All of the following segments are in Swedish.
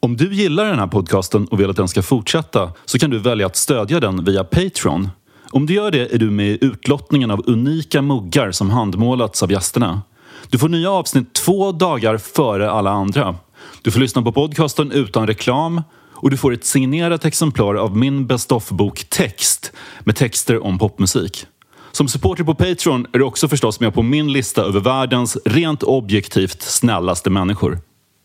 Om du gillar den här podcasten och vill att den ska fortsätta så kan du välja att stödja den via Patreon. Om du gör det är du med i utlottningen av unika muggar som handmålats av gästerna. Du får nya avsnitt 2 dagar före alla andra. Du får lyssna på podcasten utan reklam och du får ett signerat exemplar av min Best of-bok Text med texter om popmusik. Som supporter på Patreon är du också förstås med på min lista över världens rent objektivt snällaste människor.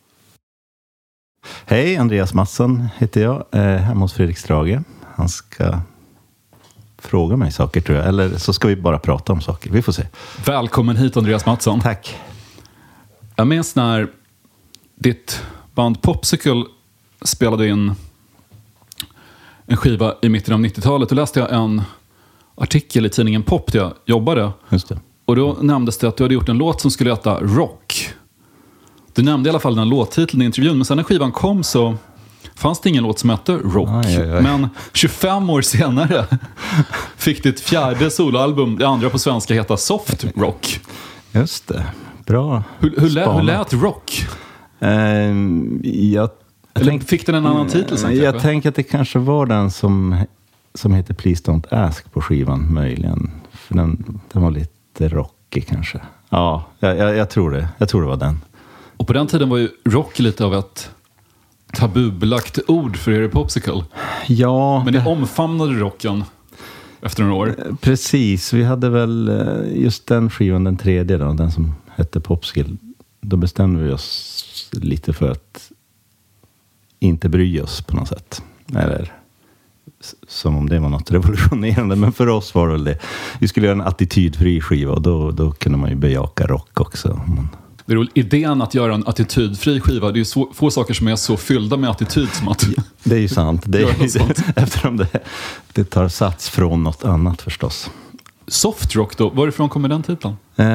Hej, Andreas Mattsson heter jag, hemma hos Fredrik Strage. Han ska fråga mig saker, tror jag. Eller så ska vi bara prata om saker. Vi får se. Välkommen hit, Andreas Mattsson. Tack. Jag minns när ditt band Popsicle spelade in en skiva i mitten av 90-talet. Då läste jag en artikel i tidningen Pop där jag jobbade. Just det. Och då nämndes det att du hade gjort en låt som skulle heta Rock. Du nämnde i alla fall den låttiteln i intervjun. Men sen när skivan kom så fanns det ingen låt som hette Rock. Aj. Men 25 år senare fick ditt 4:e soloalbum, det andra på svenska, heta Soft Rock. Just det. Bra. Hur lät Rock? Eller fick den en annan titel sen? Jag tänker att det kanske var den som heter Please Don't Ask på skivan, möjligen. För den var lite rockig kanske. Ja, jag tror det. Jag tror det var den. Och på den tiden var ju rock lite av ett tabubelagt ord för er i Popsicle. Ja. Men ni omfamnade rocken efter några år. Precis, vi hade väl just den skivan, den 3:e då, den som hette Popsicle. Då bestämde vi oss lite för att inte bry oss på något sätt. Eller som om det var något revolutionerande. Men för oss var det väl det. Vi skulle göra en attitydfri skiva och då kunde man ju bejaka rock också. Det är roligt. Idén att göra en attitydfri skiva, det är ju få saker som är så fyllda med attityd som att... Det är ju sant. Eftersom det tar sats från något annat förstås. Soft rock då, varifrån kommer den titeln?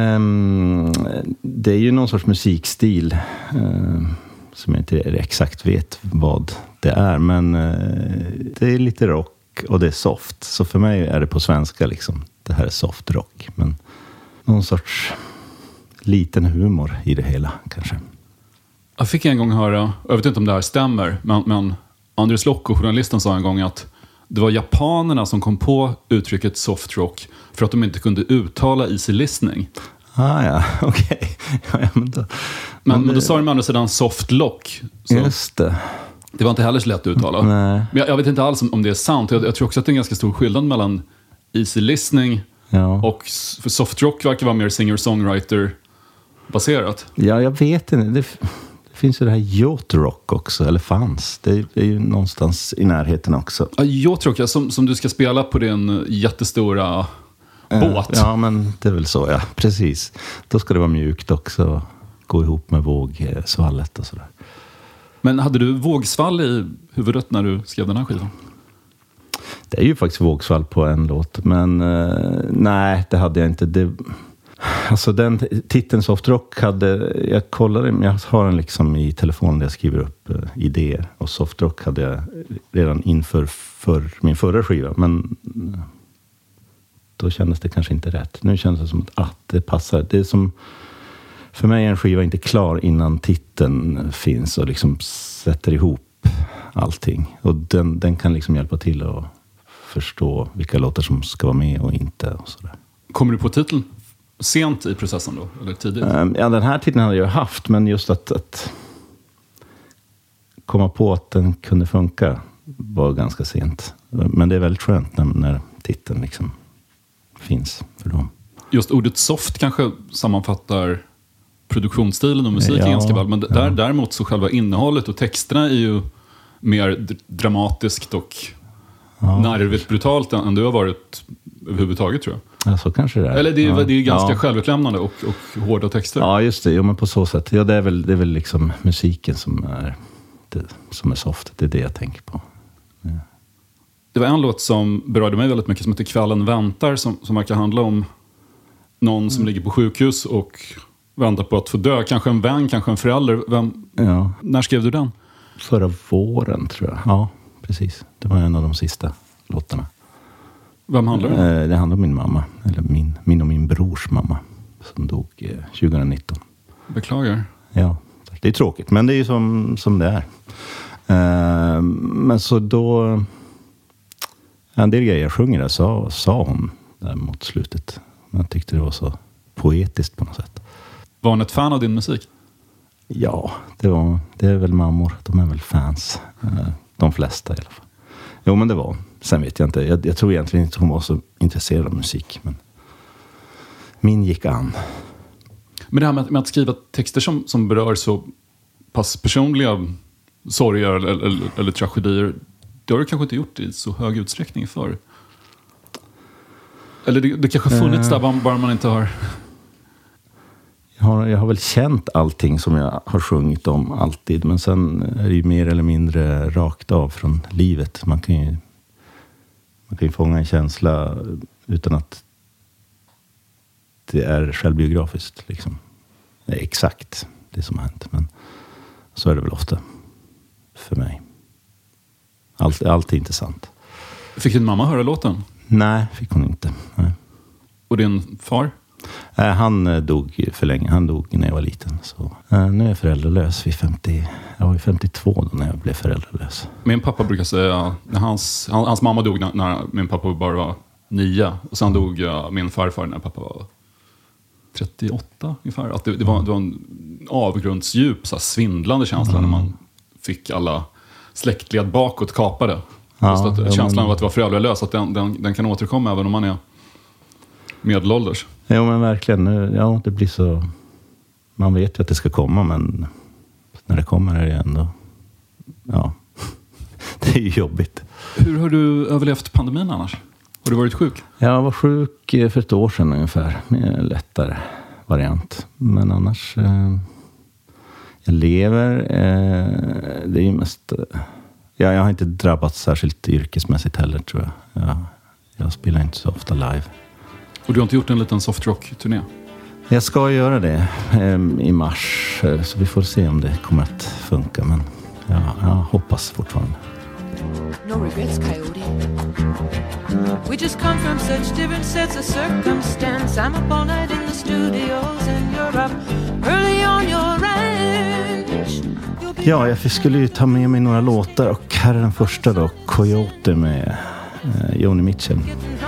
Det är ju någon sorts musikstil som jag inte exakt vet vad det är. Men det är lite rock och det är soft. Så för mig är det på svenska liksom. Det här är soft rock. Men någon sorts liten humor i det hela kanske. Jag fick en gång höra, jag vet inte om det här stämmer, men Anders Lokko, journalisten, sa en gång att det var japanerna som kom på uttrycket soft rock för att de inte kunde uttala easy listening. Ja, okej. Ja, men då sa de med andra sidan soft lock. Så just det. Det var inte heller så lätt att uttala. Nej. Men jag vet inte alls om det är sant. Jag tror också att det är en ganska stor skillnad mellan easy listening och för soft rock verkar vara mer singer-songwriter-baserat. Ja, jag vet inte. Det finns ju det här yacht rock också, eller fanns. Det är ju någonstans i närheten också. Ja, yacht rock, som du ska spela på din jättestora båt. Ja, men det är väl så, ja. Precis. Då ska det vara mjukt också. Gå ihop med vågsvallet och sådär. Men hade du vågsvall i huvudet när du skrev den här skivan? Det är ju faktiskt vågsvall på en låt. Men nej, det hade jag inte. Alltså den titeln Soft Rock jag kollade, jag har den liksom i telefonen där jag skriver upp idéer. Och Soft Rock hade jag redan inför min förra skiva. Men då kändes det kanske inte rätt. Nu känns det som att det passar. Det är som, för mig är en skiva inte klar innan titeln finns och liksom sätter ihop allting. Och den kan liksom hjälpa till att förstå vilka låtar som ska vara med och inte och sådär. Kommer du på titeln sent i processen då? Eller tidigt? Ja, den här titeln hade jag haft, men just att komma på att den kunde funka var ganska sent. Men det är väldigt skönt när titeln liksom finns för dem. Just ordet soft kanske sammanfattar produktionsstilen och musiken ganska väl. Men däremot så själva innehållet och texterna är ju mer dramatiskt och nervigt brutalt än du har varit överhuvudtaget, tror jag. Ja, så kanske det är. Eller det är ganska självutlämnande och hårda texter. Ja, just det. Jo, men på så sätt. Ja, det är väl liksom musiken som är soft. Det är det jag tänker på. Ja. Det var en låt som berörde mig väldigt mycket som heter Kvällen väntar, som verkar handla om någon som ligger på sjukhus och väntar på att få dö. Kanske en vän, kanske en förälder. När skrev du den? Förra våren, tror jag. Ja, precis. Det var en av de sista låtarna. Vem handlar det om? Det handlar om min mamma. Eller min och min brors mamma. Som dog 2019. Beklagar. Ja, det är tråkigt. Men det är ju som det är. Men så då... En del grejer jag sjunger där sa hon där mot slutet. Jag tyckte det var så poetiskt på något sätt. Var hon ett fan av din musik? Ja, det är väl mammor. De är väl fans. De flesta i alla fall. Jo, men det var. Sen vet jag inte. Jag tror egentligen inte hon var så intresserad av musik. Men min gick an. Men det här med att skriva texter som berör så pass personliga sorger eller tragedier, det har du kanske inte gjort i så hög utsträckning för. Eller det kanske funnits där bara man inte har... Jag har väl känt allting som jag har sjungit om alltid. Men sen är det ju mer eller mindre rakt av från livet. Man kan ju fånga en känsla utan att det är självbiografiskt. Liksom. Det är exakt det som har hänt. Men så är det väl ofta för mig. Allt är inte sant. Fick din mamma höra låten? Nej, fick hon inte. Nej. Och din far? Han dog för länge. Han dog när jag var liten. Så, nu är jag föräldralös. Jag var 52 då när jag blev föräldralös. Min pappa brukar säga... Hans mamma dog när min pappa bara var 9. Och sen dog min farfar när pappa var 38 ungefär. Att det var en avgrundsdjup, så här, svindlande känsla när man fick alla släktled bakåt kapade. Ja, just att känslan av att vara föräldralös, att den kan återkomma även om man är medelålders. Jo, men verkligen. Ja, det blir så... Man vet ju att det ska komma, men när det kommer är det ändå... Ja, det är ju jobbigt. Hur har du överlevt pandemin annars? Har du varit sjuk? Jag var sjuk för ett år sedan ungefär. Med en lättare variant. Men annars... jag lever. Det är ju mest... jag har inte drabbats särskilt yrkesmässigt heller, tror jag. Jag spelar inte så ofta live. Och du har inte gjort en liten softrock-turné? Jag ska göra det i mars. Så vi får se om det kommer att funka. Men jag hoppas fortfarande. No regrets, Coyote. We just come from such different sets of circumstance. I'm up all night in the studios and you're up early on your ranch. Ja, jag skulle ju ta med mig några låtar. Och här är den första då. Coyote med Joni Mitchell.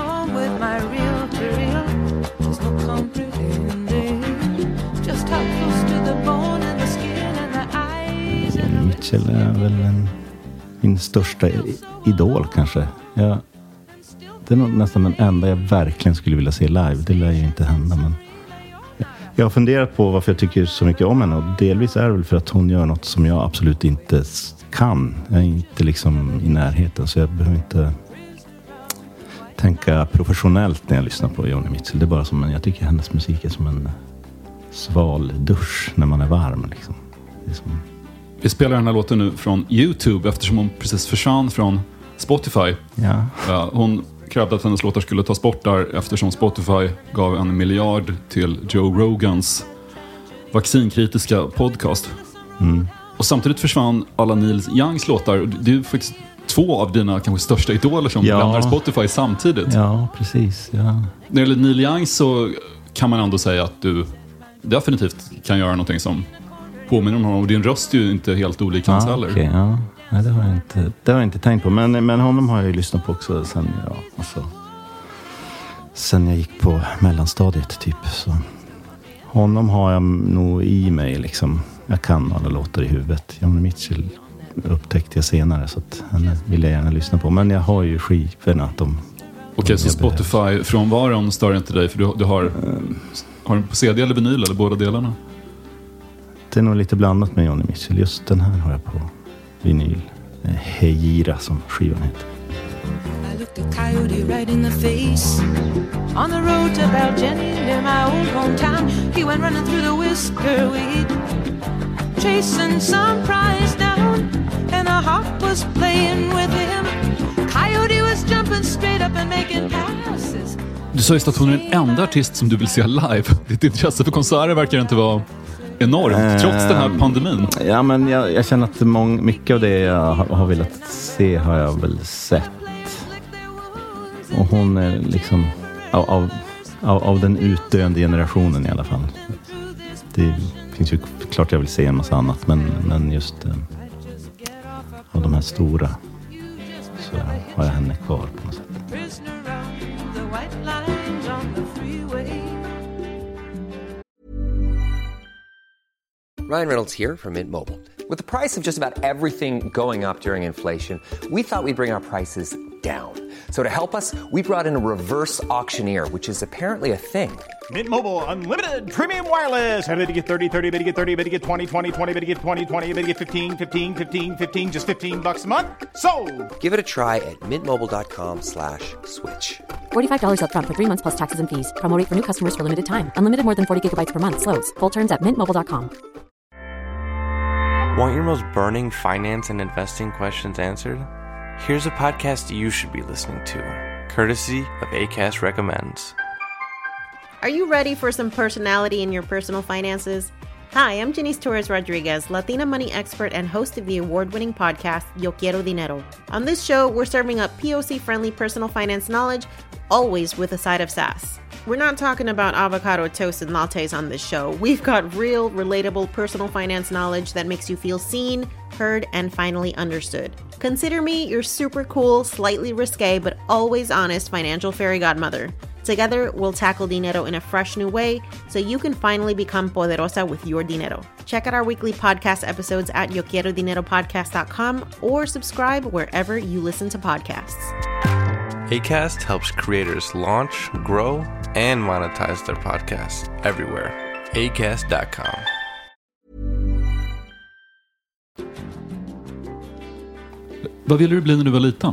Joni Mitchell är väl min största idol kanske. Det är nog nästan den enda jag verkligen skulle vilja se live. Det lär ju inte hända, men jag har funderat på varför jag tycker så mycket om henne. Och delvis är det väl för att hon gör något som jag absolut inte kan. Jag är inte liksom i närheten, så jag behöver inte tänka professionellt när jag lyssnar på Joni Mitchell. Det är bara som jag tycker hennes musik är som en sval dusch när man är varm. Liksom. Det är som... Vi spelar den här låten nu från YouTube eftersom hon precis försvann från Spotify. Ja. Hon krävde att hennes låtar skulle tas bort där eftersom Spotify gav 1 miljard till Joe Rogans vaccinkritiska podcast. Mm. Och samtidigt försvann alla Neil Youngs låtar. Det är faktiskt 2 av dina kanske största idoler som lämnar Spotify samtidigt. Ja, precis. Ja. När det gäller Neil Young så kan man ändå säga att du definitivt kan göra någonting som påminner om honom. Och din röst är ju inte helt olik hans heller. Okay, ja. Nej, det har jag inte tänkt på. Men honom har jag ju lyssnat på också sen jag gick på mellanstadiet typ. Så honom har jag nog i mig liksom. Jag kan alla låtar i huvudet. Joni Mitchell upptäckte jag senare, så att henne vill jag gärna lyssna på. Men jag har ju skivorna. Okej, så Spotify frånvaron stör inte dig? För du har den på CD eller vinyl eller båda delarna? Det är nog lite blandat med Joni Mitchell. Just den här har jag på vinyl. Hejira som skivan heter. I looked a coyote right in the face on the road to Baljenny near my old hometown. He went running through the whisker weed, chasing some prize down, and a harp was playing with him. Coyote was jumping straight up and making passes. Du sa just att hon är den enda artist som du vill se live. Ditt intresse för konserter verkar inte vara enormt, trots den här pandemin. Ja, men jag känner att mycket av det jag har velat se har jag väl sett. Och hon är liksom av den utdöende generationen i alla fall. Det finns ju klart jag vill se en massa annat, men just av de här stora så har jag henne kvar på något sätt. Ryan Reynolds here from Mint Mobile. With the price of just about everything going up during inflation, we thought we'd bring our prices down. So to help us, we brought in a reverse auctioneer, which is apparently a thing. Mint Mobile Unlimited Premium Wireless. How to get 30, 30, how to get 30, how to get 20, 20, 20, how to get 20, 20, how to get 15, 15, 15, 15, just $15 a month? Sold! Give it a try at mintmobile.com/switch. $45 up front for 3 months plus taxes and fees. Promo rate for new customers for limited time. Unlimited more than 40 gigabytes per month. Slows full terms at mintmobile.com. Want your most burning finance and investing questions answered? Here's a podcast you should be listening to, courtesy of Acast Recommends. Are you ready for some personality in your personal finances? Hi, I'm Janice Torres-Rodriguez, Latina money expert and host of the award-winning podcast, Yo Quiero Dinero. On this show, we're serving up POC-friendly personal finance knowledge, always with a side of sass. We're not talking about avocado toast and lattes on this show. We've got real, relatable personal finance knowledge that makes you feel seen, heard, and finally understood. Consider me your super cool, slightly risque, but always honest financial fairy godmother. Together, we'll tackle dinero in a fresh new way so you can finally become poderosa with your dinero. Check out our weekly podcast episodes at yoquierodineropodcast.com or subscribe wherever you listen to podcasts. Acast helps creators launch, grow, and monetize their podcasts everywhere. Acast.com. Vad ville du bli när du var liten?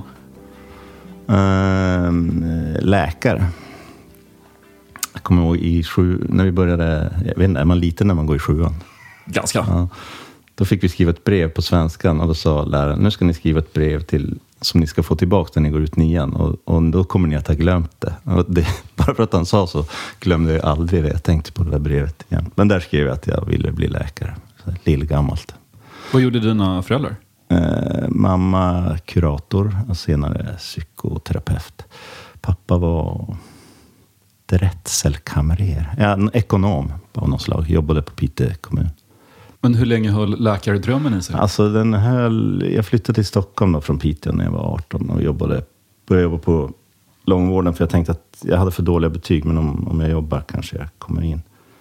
Läkare. Jag kommer ihåg när vi började, jag vet inte, är man liten när man går i 7:an? Ganska. Ja. Då fick vi skriva ett brev på svenskan och då sa läraren, nu ska ni skriva ett brev som ni ska få tillbaka när ni går ut 9:an och då kommer ni att ha glömt det. Och bara för att han sa så glömde jag aldrig det. Jag tänkte på det där brevet igen. Men där skrev jag att jag ville bli läkare. Lillgammalt. Vad gjorde dina föräldrar? Mamma kurator och senare psykoterapeut. Pappa var rättselkamrer. En ekonom av något slag. Jobbade på Piteå kommun. Men hur länge höll läkardrömmen i sig? Alltså jag flyttade till Stockholm då, från Piteå när jag var 18 och började jobba på långvården för jag tänkte att jag hade för dåliga betyg, men om jag jobbar kanske jag kommer in.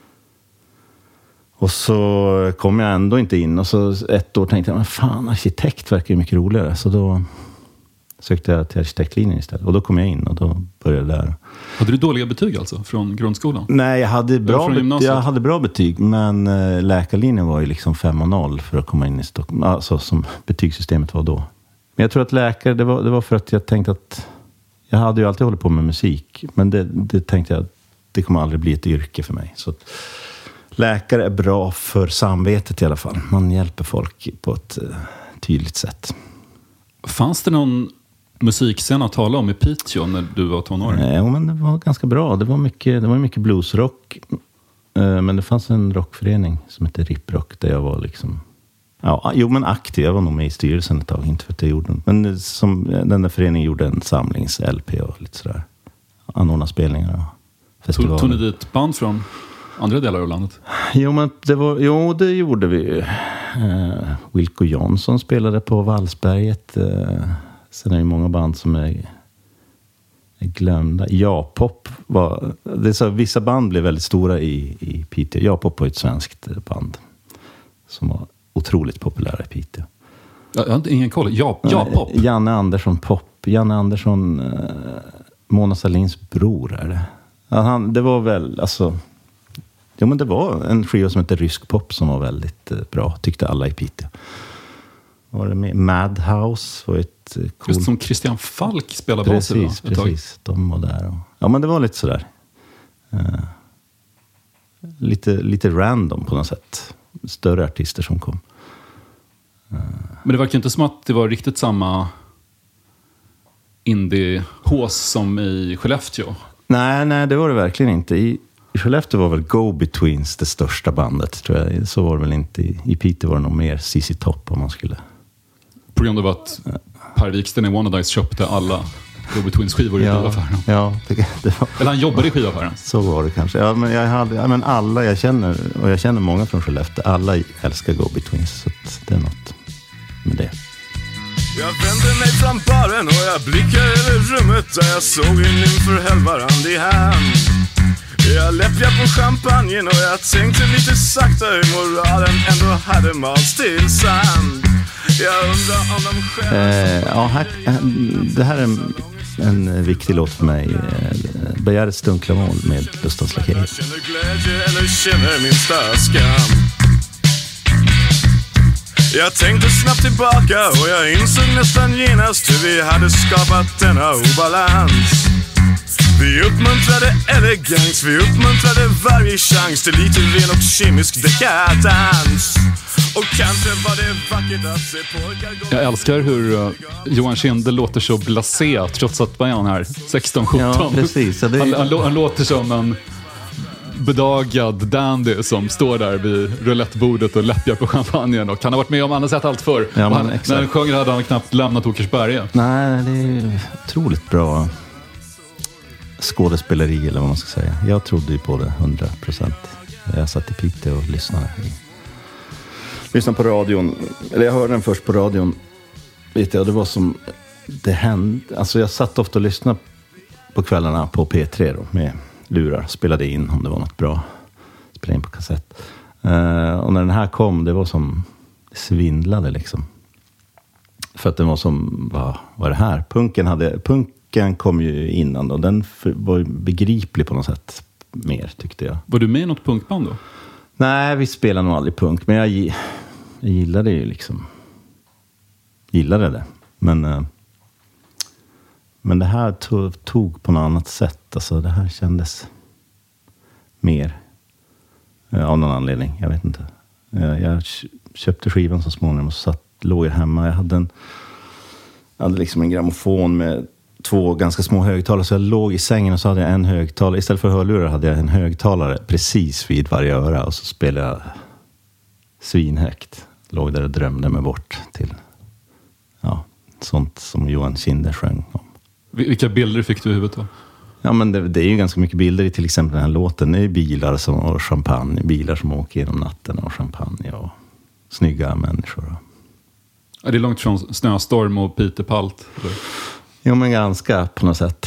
Och så kom jag ändå inte in och så ett år tänkte jag, men fan, arkitekt verkar ju mycket roligare. Så då sökte jag till arkitektlinjen istället och då kom jag in och då började jag där. Hade du dåliga betyg alltså från grundskolan? Nej, jag hade bra betyg, men läkarlinjen var ju liksom 5,0 för att komma in i Stockholm. Alltså som betygssystemet var då. Men jag tror att läkare, det var för att jag tänkte att jag hade ju alltid hållit på med musik, men det tänkte jag att det kommer aldrig bli ett yrke för mig. Så att läkare är bra för samvetet i alla fall. Man hjälper folk på ett tydligt sätt. Fanns det någon musikscen att tala om i Piteå när du var tonåring? Nej, men det var ganska bra. Det var mycket bluesrock. Men det fanns en rockförening som hette Riprock där jag var liksom... men aktiv. Jag var nog med i styrelsen ett tag, inte för att jag gjorde den. Men den där föreningen gjorde en samlings-LP och lite sådär. Anordna spelningar och festivaler. Tog ni dit band från andra delar av landet? Det gjorde vi. Wilco Johnson spelade på Vallsberget. Sen är det många band som är glömda. Ja-pop var... Det är så, vissa band blev väldigt stora i Piteå. Ja-pop var ett svenskt band som var otroligt populära i Piteå. Jag har ingen koll. Ja-pop? Janne Andersson pop. Janne Andersson, Mona Sahlins bror är det. Det var väl, alltså... Ja, men det var en skiva som heter Rysk pop som var väldigt bra, tyckte alla i Piteå. Var det med Madhouse var ett cool... Just som Christian Falk spelade bas i ett tag. Precis, de var där. Ja, men det var lite sådär. Lite random på något sätt. Större artister som kom. Men det verkar inte som att det var riktigt samma indie-hås som i Skellefteå. Nej, det var det verkligen inte. I Skellefteå var väl Go-Betweens det största bandet, tror jag. Så var det väl inte. I Piteå var det nog mer ZZ Top om man skulle... På grund av att Per Wiksten i Wannadice köpte alla Go-Betweens skivor i skivaffären. Ja, det var... Eller han jobbade i skivaffären. Så var det kanske. Ja, men alla jag känner, och jag känner många från Skellefteå, alla älskar Go-Betweens, så det är något med det. vände mig från baren och jag blickade över rummet där jag såg en nymfer höll varand i hand. Jag läppjade på champagnen och jag tänkte lite sakta hur moralen ändå hade malts till sand. Jag undrar om de själva... det här är en viktig låt för mig. Begärets dunkla mål med Lustans Lakejer. Jag känner glädje eller känner minsta skam. Jag tänkte snabbt tillbaka och jag insåg nästan genast hur vi hade skapat denna obalans. Vi uppmuntrade elegans, vi uppmuntrade varje chans till lite ren och kemisk dekadans. Och kanske var det vackert att se pojkar gå... Jag älskar hur Johan Kinde låter så blasé trots att vad är han här? 16-17. Ja, precis. Ja, Han låter som en bedagad dandy som står där vid roulettebordet och läppjar på champagnen, och han har varit med om han har sett allt förr. Ja, när han sjöng hade han knappt lämnat Åkersberga. Nej, det är otroligt bra skådespeleri eller vad man ska säga. Jag trodde ju på det 100%. Jag satt i Piteå och lyssnade på radion. Eller jag hörde den först på radion. Vet jag, och det var som det hände. Alltså jag satt ofta och lyssnade på kvällarna på P3 då, med lurar. Spelade in om det var något bra. Spelade in på kassett. Och när den här kom, det var som svindlade liksom. För att den var som, vad var det här? Punken kom ju innan och den var begriplig på något sätt mer, tyckte jag. Var du med i något punkband då? Nej, vi spelade nog aldrig punk. Men jag gillade ju liksom. Gillade det. Men det här tog på något annat sätt. Alltså det här kändes mer. Av någon anledning. Jag vet inte. Jag köpte skivan så småningom och låg hemma. Jag hade liksom en grammofon med 2 ganska små högtalare. Så jag låg i sängen och så hade jag en högtalare. Istället för hörlurar hade jag en högtalare precis vid varje öra. Och så spelade jag svinhögt. Låg där och drömde mig bort till sånt som Johan Kinde sjöng om. Vilka bilder fick du i huvudet då? Ja, men det är ju ganska mycket bilder i till exempel den här låten. Det är bilar och champagne. Bilar som åker genom natten och champagne och snygga människor. Är det långt från snöstorm och Piteåpalt? Jo, men ganska på något sätt.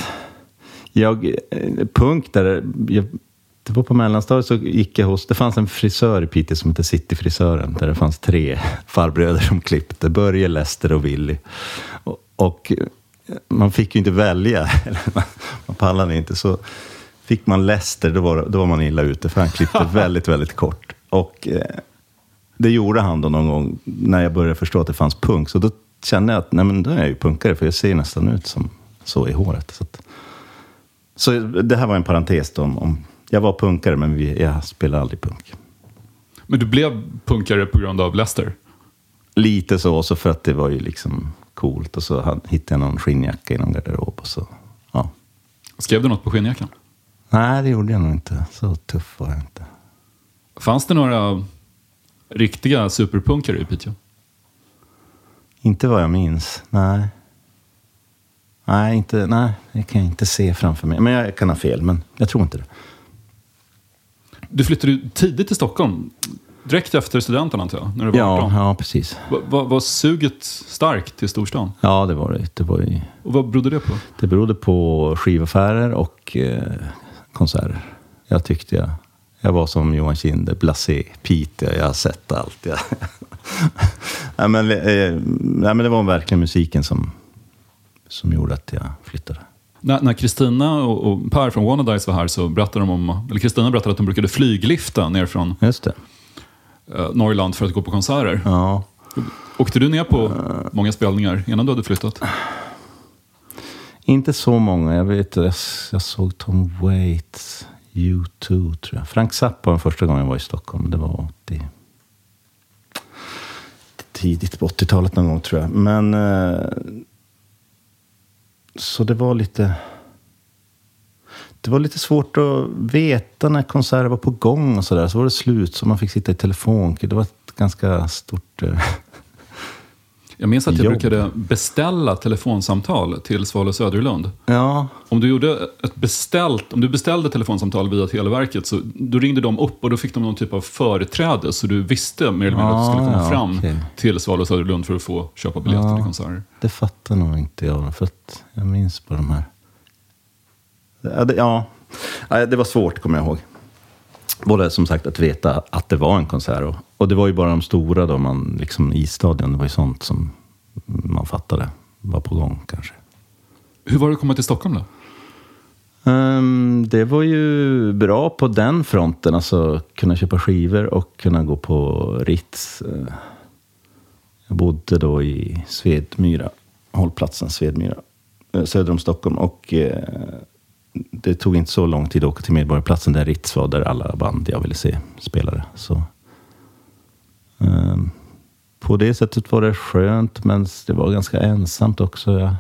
Det var på mellanstadiet så gick jag hos... Det fanns en frisör i Piteå som hette Cityfrisören. Där det fanns 3 farbröder som klippte. Börje, Lester och Willy. Och man fick ju inte välja. Man pallade inte. Så fick man Lester, då var man illa ute. För han klippte väldigt, väldigt kort. Och det gjorde han då någon gång när jag började förstå att det fanns punk. Så då kände jag att nej, men då är jag ju punkare. För jag ser nästan ut som så i håret. Så det här var en parentes då om jag var punkare, men jag spelade aldrig punk. Men du blev punkare på grund av Lester? Lite så för att det var ju liksom coolt. Och så hittade jag någon skinnjacka i någon garderob. Och så, ja. Skrev du något på skinnjackan? Nej, det gjorde jag nog inte. Så tuff var jag inte. Fanns det några riktiga superpunkare i Piteå? Inte vad jag minns, nej. Nej, det kan jag inte se framför mig. Men jag kan ha fel, men jag tror inte det. Du flyttade tidigt till Stockholm, direkt efter studenten antar jag, när du var 18. Ja, precis. Var suget starkt till storstan? Ja, det var det. Och vad berodde det på? Det berodde på skivaffärer och konserter. Jag tyckte jag var som Johan Kinde, blasé, Piteå, jag har sett allt. Nej, men det var verkligen musiken som gjorde att jag flyttade. När Kristina och Per från Wannadies var här så berättade de om, eller Kristina berättade att de brukade flyglifta ner från Norrland för att gå på konserter. Ja. Åkte du ner på många spelningar innan du hade flyttat? Inte så många. Jag vet, jag såg Tom Waits, U2 tror jag. Frank Zappa var första gången jag var i Stockholm. Det var tidigt på 80-talet någon gång tror jag. Men så det var lite svårt att veta när konserter var på gång och sådär. Så var det slut så man fick sitta i telefon. Det var ett ganska stort... Jag minns att jag brukade beställa telefonsamtal till Sval och Söderlund. Ja. Om du beställde telefonsamtal via Televerket, så då ringde de upp och då fick de någon typ av företräde, så du visste mer eller mindre att du skulle komma fram till Sval och Söderlund för att få köpa biljetter till konserter. Det fattar nog inte jag, för att jag minns på de här. Det var svårt, kommer jag ihåg. Både som sagt att veta att det var en konsert, och det var ju bara de stora då, man liksom i stadion, det var ju sånt som man fattade var på gång kanske. Hur var det att komma till Stockholm då? Det var ju bra på den fronten, alltså kunna köpa skivor och kunna gå på Ritz. Jag bodde då i Svedmyra, hållplatsen Svedmyra, söder om Stockholm, och det tog inte så lång tid att åka till Medborgarplatsen där Ritz var, där alla band jag ville se spelade. Så på det sättet var det skönt, men det var ganska ensamt också.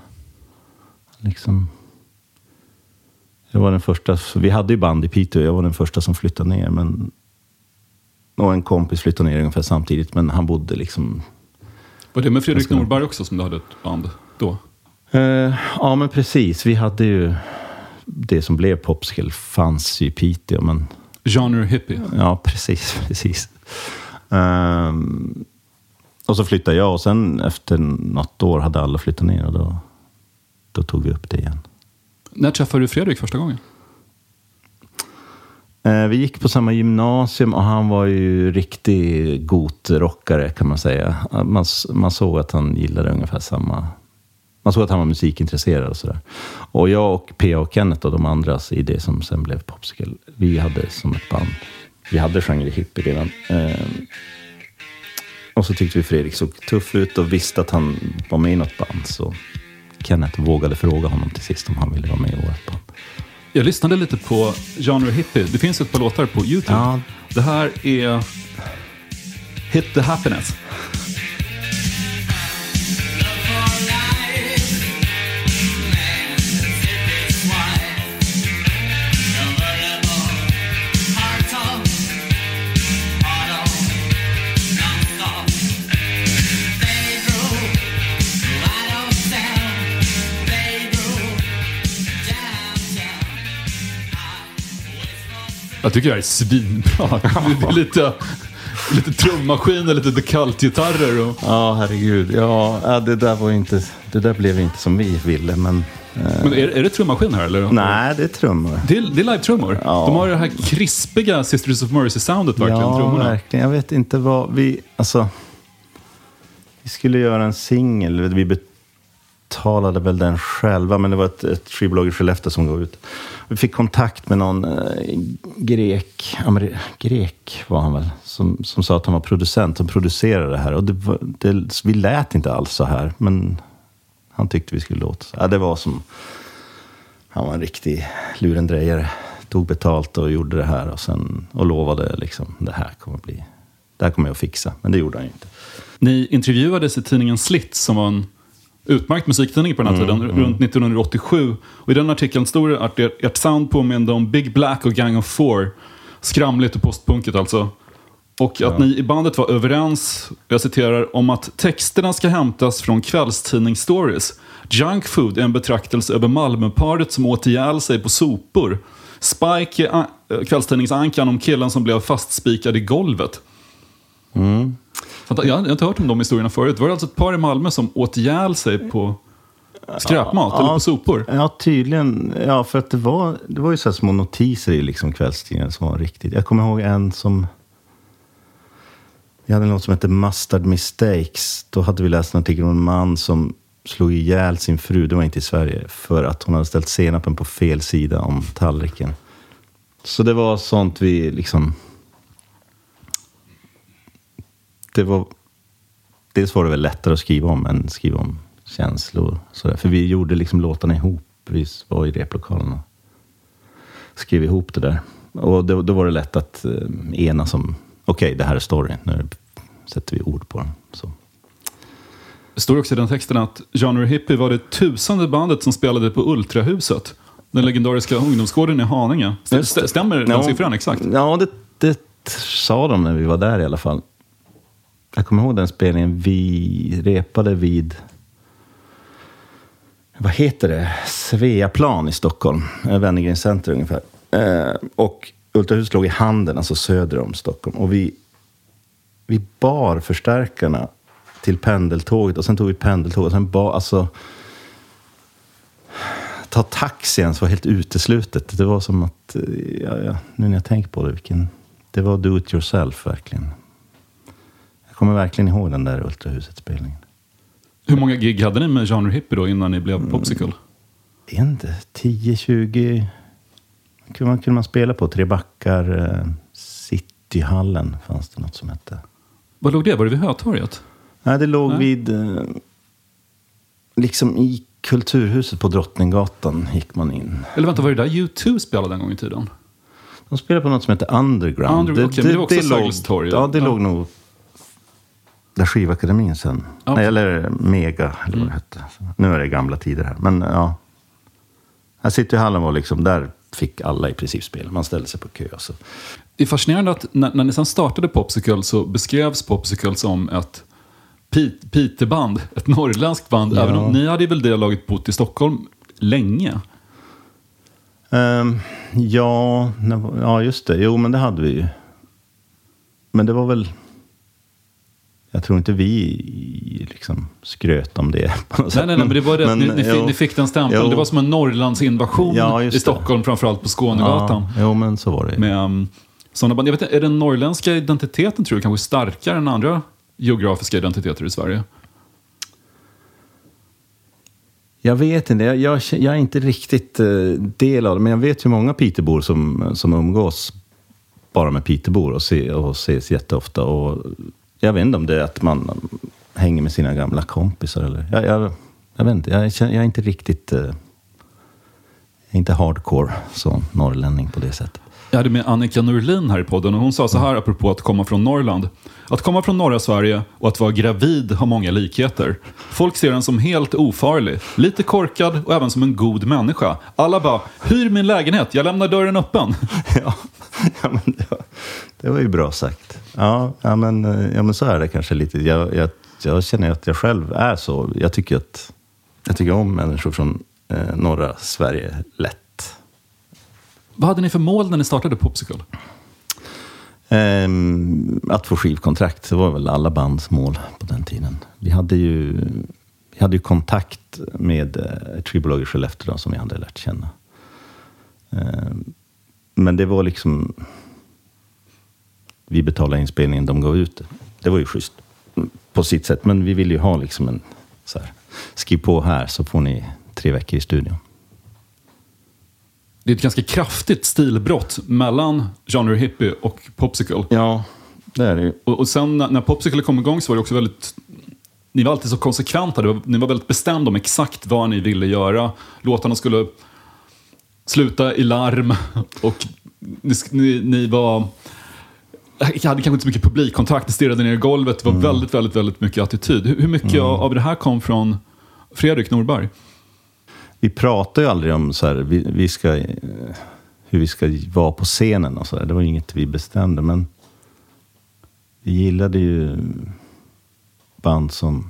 Jag var den första, vi hade ju band i Piteå, jag var den första som flyttade ner, och en kompis flyttade ner ungefär samtidigt, men han bodde liksom... Var det med Fredrik Norberg också som du hade ett band då? Ja, men precis. Vi hade ju det som blev Popsicle fanns ju i Piteå, men... Genre hippie. Ja, precis. Och så flyttade jag, och sen efter något år hade alla flyttat ner, och då tog vi upp det igen. När träffade du Fredrik första gången? Vi gick på samma gymnasium, och han var ju riktig gotrockare, kan man säga. Man såg att han gillade ungefär samma... Man såg att han var musikintresserad och sådär. Och jag och P.A. och Kenneth och de andra i det som sen blev Popsicle, vi hade som ett band. Vi hade genre hippie redan. Och så tyckte vi Fredrik såg tuff ut och visste att han var med i något band. Så Kenneth vågade fråga honom till sist om han ville vara med i vårt band. Jag lyssnade lite på genre hippie. Det finns ett par låtar på YouTube. Ja. Det här är Hit the Happiness. Jag tycker det här är svinbra. Det är lite trummaskin och lite dekaltgitarrer. Ja, herregud. Ja, det där blev inte som vi ville, men... Men är det trummaskin här, eller? Nej, det är trummor. Det är live-trummor? Ja. De har det här krispiga Sisters of Mercy-soundet, verkligen, trummorna. Ja, verkligen. Jag vet inte vad vi... Alltså, vi skulle göra en singel. Vi betalade väl den själva, men det var ett skivbolag i Skellefteå som gav ut. Vi fick kontakt med någon grek var han väl, som sa att han var producent som producerade det här. Och vi lät inte alls så här, men han tyckte vi skulle låta. Ja, det var som... Han var en riktig lurendrejare. Tog betalt och gjorde det här och lovade liksom, det här kommer jag att fixa. Men det gjorde han inte. Ni intervjuades i tidningen Slits, som var en utmärkt musiktidning på den här tiden, runt 1987. Och i den artikeln stod det att ert sound påminner om Big Black och Gang of Four. Skramligt och postpunkigt alltså. Och att ni i bandet var överens, jag citerar, om att texterna ska hämtas från kvällstidningsstories. Junk Food är en betraktelse över Malmöparet som åt ihjäl sig på sopor. Spike är kvällstidningsankan om killen som blev fastspikad i golvet. Jag har inte hört om de historierna förut. Var det alltså ett par i Malmö som åt ihjäl sig på skräpmat eller på sopor? Ja, tydligen. Ja, för att det var ju så här små notiser i liksom kvällstidningen som var riktigt. Jag kommer ihåg en som... Vi hade något som hette Mustard Mistakes. Då hade vi läst en artikel om en man som slog ihjäl sin fru. Det var inte i Sverige. För att hon hade ställt senapen på fel sida om tallriken. Så det var sånt vi liksom... Dels var det väl lättare att skriva om än skriva om känslor. Sådär. För vi gjorde liksom låtarna ihop. Vi var i replokalen och skrev ihop det där. Och då var det lätt att enas om okej, det här är storyn. Nu sätter vi ord på den. Så. Det står också i den texten att Genre Hippie var det 1000:e bandet som spelade på Ultrahuset. Den legendariska ungdomsgården i Haninge. Stämmer den siffran exakt? Ja, det sa de när vi var där i alla fall. Jag kommer ihåg den spelningen. Vi repade vid, vad heter det? Sveaplan i Stockholm. Wennergrens center ungefär. Och Ultrahus låg i Handen, alltså söder om Stockholm. Och vi bar förstärkarna till pendeltåget. Och sen tog vi pendeltåget. Och sen alltså ta taxi ens var helt uteslutet. Det var som att, nu när jag tänker på det, det var do it yourself verkligen. Jag kommer verkligen ihåg den där Ultrahuset-spelningen. Hur många gig hade ni med Genre Hippie då innan ni blev Popsicle? Inte 10-20. Kunde man spela på Tre Backar, Cityhallen fanns det något som hette. Vad låg det? Var det vid Hötorget? Nej, det låg vid liksom i Kulturhuset på Drottninggatan gick man in. Eller vänta, var det där U2 spelade en gång i tiden? De spelade på något som heter Underground. Okej, men det var också Sergels torg. Ja, det låg nog där Skivakademin sen. Ja. Nej, eller Mega, eller vad det hette. Nu är det gamla tider här. Men ja. Här sitter i hallen var liksom, där fick alla i princip spela. Man ställde sig på kö. Så. Det är fascinerande att när ni sen startade Popsicle så beskrevs Popsicle som ett Piterband, ett norrländskt band. Ja. Även om ni hade väl det laget bott i Stockholm länge? Ja, just det. Jo, men det hade vi ju. Men det var väl... Jag tror inte vi liksom skröt om det på något sätt. Nej, men det var det. Ni fick den stämpeln. Det var som en Norrlandsinvasion i Stockholm, framförallt på Skånegatan. Ja, jo, men så var det. Med sådana band. Jag vet inte, är den norrländska identiteten, tror du, kanske starkare än andra geografiska identiteter i Sverige? Jag vet inte. Jag är inte riktigt del av det. Men jag vet ju många Pitebor som umgås bara med Pitebor och ses jätteofta. Och jag vet inte om det är att man hänger med sina gamla kompisar. Eller. Jag vet inte. Jag är inte riktigt... Jag är inte hardcore så norrlänning på det sättet. Jag hade med Annika Norlin här i podden och hon sa så här apropå att komma från Norrland. Att komma från norra Sverige och att vara gravid har många likheter. Folk ser den som helt ofarlig, lite korkad och även som en god människa. Alla bara, hyr min lägenhet, jag lämnar dörren öppen. Ja, men det var ju bra sagt. Ja, men så är det kanske lite. Jag känner att jag själv är så. Jag tycker om människor från norra Sverige lätt. Vad hade ni för mål när ni startade Popsicle? Att få skivkontrakt. Det var väl alla bands mål på den tiden. Vi hade ju kontakt med ett skivbolag i Skellefteå som vi hade lärt känna. Men det var liksom... Vi betalade inspelningen, de gav ut det. Det var ju schysst på sitt sätt. Men vi ville ju ha liksom en så här... Skriv på här så får ni 3 veckor i studion. Det är ett ganska kraftigt stilbrott mellan Genre Hippie och Popsicle. Ja, det är det ju. Och sen när Popsicle kom igång så var det också väldigt... Ni var alltid så konsekventa. Ni var väldigt bestämda om exakt vad ni ville göra. Låtarna skulle sluta i larm. Och ni var... Jag hade kanske inte så mycket publikkontakt. Ni stirrade ner i golvet. Det var väldigt, väldigt, väldigt mycket attityd. Hur mycket av det här kom från Fredrik Norberg? Vi pratar ju aldrig om så här, hur vi ska vara på scenen och så där. Det var inget vi bestämde, men vi gillade ju band som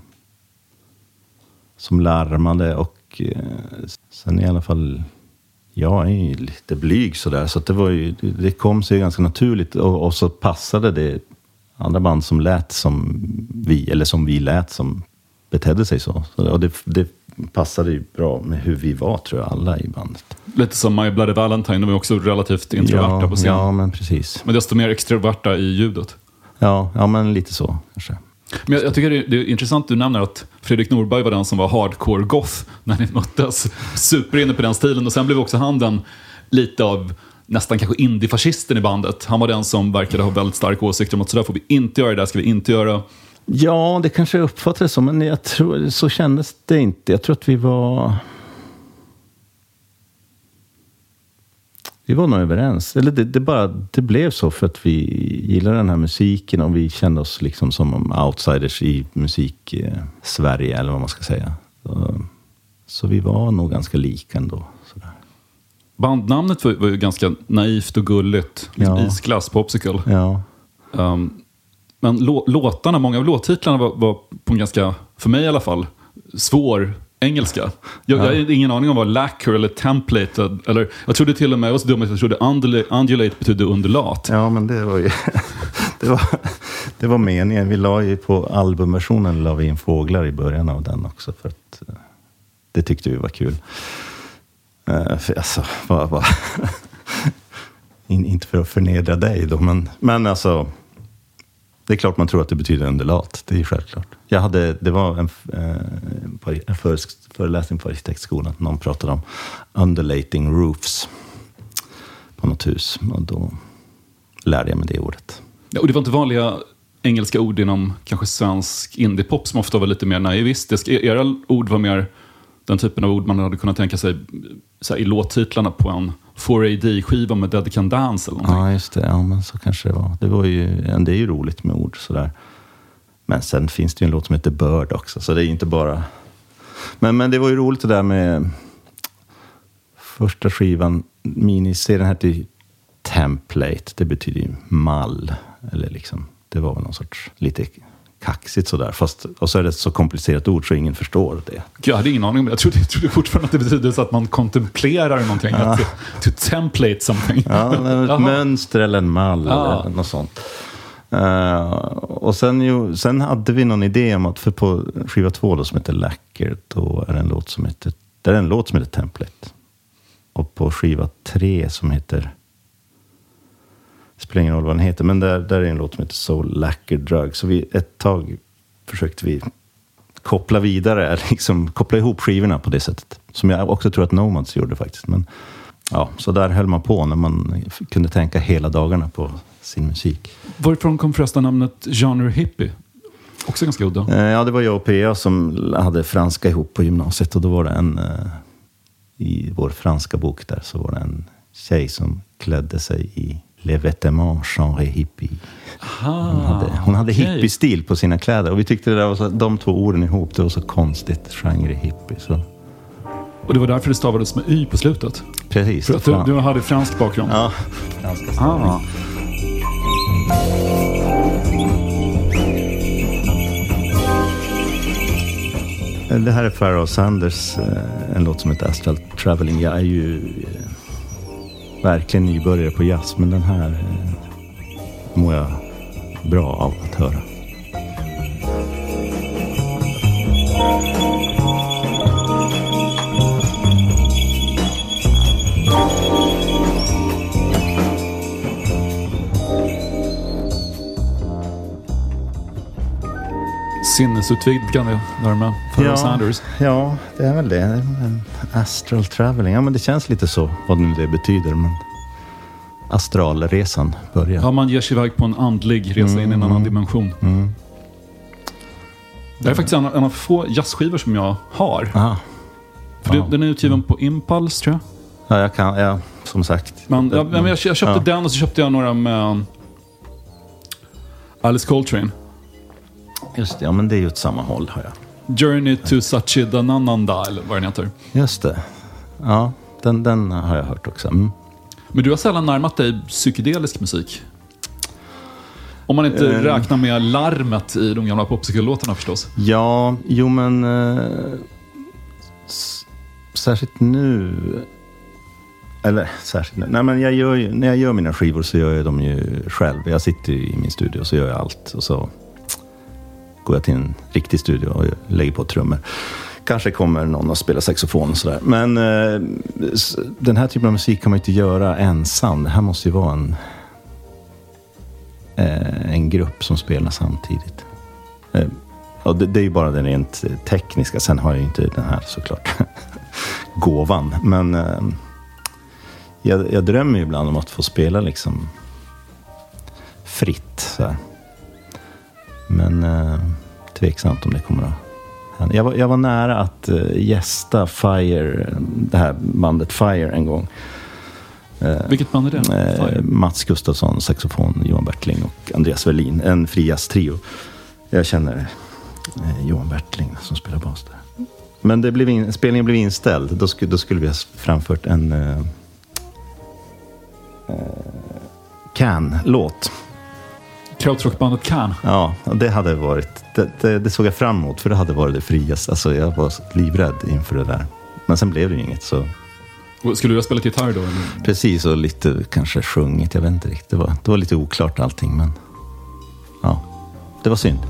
larmade och sen i alla fall jag är ju lite blyg så där, så att det kom sig ganska naturligt och så passade det andra band som lät som vi, eller som vi lät som betedde sig så. Och det passade ju bra med hur vi var, tror jag, alla i bandet. Lite som My Bloody Valentine, de var också relativt introverta på scen. Ja, men precis. Men desto mer extroverta i ljudet. Ja, men lite så kanske. Men jag tycker det är intressant, du nämner att Fredrik Norberg var den som var hardcore goth när ni möttes, superinne på den stilen, och sen blev också han den lite av nästan kanske indie-fascisten i bandet. Han var den som verkade ha väldigt stark åsikt om att så där får vi inte göra, det där ska vi inte göra. Ja, det kanske uppfattades så, men jag tror så kändes det inte. Jag tror att vi var nog överens. Eller det blev så för att vi gillade den här musiken och vi kände oss liksom som outsiders i musik Sverige, eller vad man ska säga. Så vi var nog ganska lika ändå. Sådär. Bandnamnet var ju ganska naivt och gulligt. Liksom Isglass, Popsicle. Ja. Men låtarna, många av låttitlarna var på en ganska, för mig i alla fall, svår engelska. Jag har ingen aning om vad lacquer eller template eller, jag trodde till och med, jag var så dum att jag trodde undulate betydde underlat. Ja, men det var ju det var meningen. Vi la ju på albumversionen la vi in fåglar i början av den också för att det tyckte vi var kul. För alltså, inte för att förnedra dig då, men alltså det är klart man tror att det betyder underlat. Det är ju självklart. Det var en föreläsning på arkitektskolan. Någon pratade om undulating roofs på något hus. Och då lärde jag mig det ordet. Ja, och det var inte vanliga engelska ord inom kanske svensk indiepop som ofta var lite mer naivistisk. Era ord var mer den typen av ord man hade kunnat tänka sig så här, i låttitlarna på en 4AD-skiva med Dead Can Dance eller någonting. Ja, just det. Ja, men så kanske det var. Det är ju roligt med ord sådär. Men sen finns det ju en låt som heter Bird också, så det är inte bara... Men det var ju roligt det där med första skivan. Miniserien hette ju Template. Det betyder ju mall. Eller liksom, det var väl någon sorts lite kaxigt sådär. Fast, och så är det ett så komplicerat ord så ingen förstår det. Jag hade ingen aning om det. Jag trodde fortfarande att det betyder så att man kontemplerar någonting. Ja. To template something. Ja, ett mönster eller en mall eller något sånt. Och sen hade vi någon idé om att för på skiva 2 då, som heter Lacquer, då är det en låt som heter Template. Och på skiva 3 som heter, spelar ingen roll vad den heter, men där är en låt som heter Soul Lacquer Drug. Så ett tag försökte vi koppla vidare, liksom koppla ihop skivorna på det sättet. Som jag också tror att Nomads gjorde faktiskt. Men ja, så där höll man på när man kunde tänka hela dagarna på sin musik. Varifrån kom förresten namnet Genre Hippie? Också ganska udda. Ja, det var jag och P.A. som hade franska ihop på gymnasiet. Och då var det i vår franska bok där så var det en tjej som klädde sig i Les vêtements genre hippie. Hon hade hippie-stil på sina kläder. Och vi tyckte det där var så, de två orden ihop, det var så konstigt. Genre hippie. Så. Och det var därför det stavades med y på slutet? Precis. För att du hade fransk bakgrund? Ja, franska stavning. Det här är Pharoah Sanders, en låt som heter Astral Traveling. Jag är ju verkligen nybörjare på jazz, men den här mår jag bra av att höra. Sinnesutvidgande där med Pharoah Sanders. Ja, det är väl det. En astral traveling. Ja, men det känns lite så, vad nu det betyder. Men astralresan börjar. Ja, man ger sig iväg på en andlig resa in i en annan dimension. Mm. Det är faktiskt en av få jazzskivor som jag har. Aha. För den är utgiven på Impulse, tror jag. Ja, som sagt. Men jag köpte den och så köpte jag några med Alice Coltrane. Just det, ja, men det är ju åt samma håll, har jag. Journey to Satchidananda, eller vad den heter. Just det. Ja, den har jag hört också. Mm. Men du har sällan närmat dig psykedelisk musik. Om man inte räknar med larmet i de gamla popcykel-låtarna förstås. Ja, jo men särskilt nu. Eller särskilt nu. Nej, men när jag gör mina skivor så gör jag dem ju själv. Jag sitter i min studio och så gör jag allt. Och så går jag till en riktig studio och lägger på trummor. Kanske kommer någon att spela saxofon och sådär. Men den här typen av musik kan man inte göra ensam. Det här måste ju vara en grupp som spelar samtidigt. Och det är ju bara den rent tekniska. Sen har jag inte den här såklart gåvan. Men jag drömmer ju ibland om att få spela liksom fritt så här. Men tveksamt om det kommer att... Jag var nära att gästa Fire, det här bandet Fire en gång. Vilket band är det? Mats Gustafsson, saxofon, Johan Bertling och Andreas Wallin. En frias-trio. Jag känner Johan Bertling som spelar bas där. Men spelningen blev inställd. Då skulle vi ha framfört en Can-låt. krautrockbandet Can. Ja, och det hade varit... Det såg jag fram emot, för det hade varit det friaste. Alltså, jag var livrädd inför det där. Men sen blev det ju inget, så... Och skulle du ha spelat gitarr då? Eller? Precis, och lite kanske sjungit. Jag vet inte riktigt. Det var lite oklart allting, men... Ja, det var synd.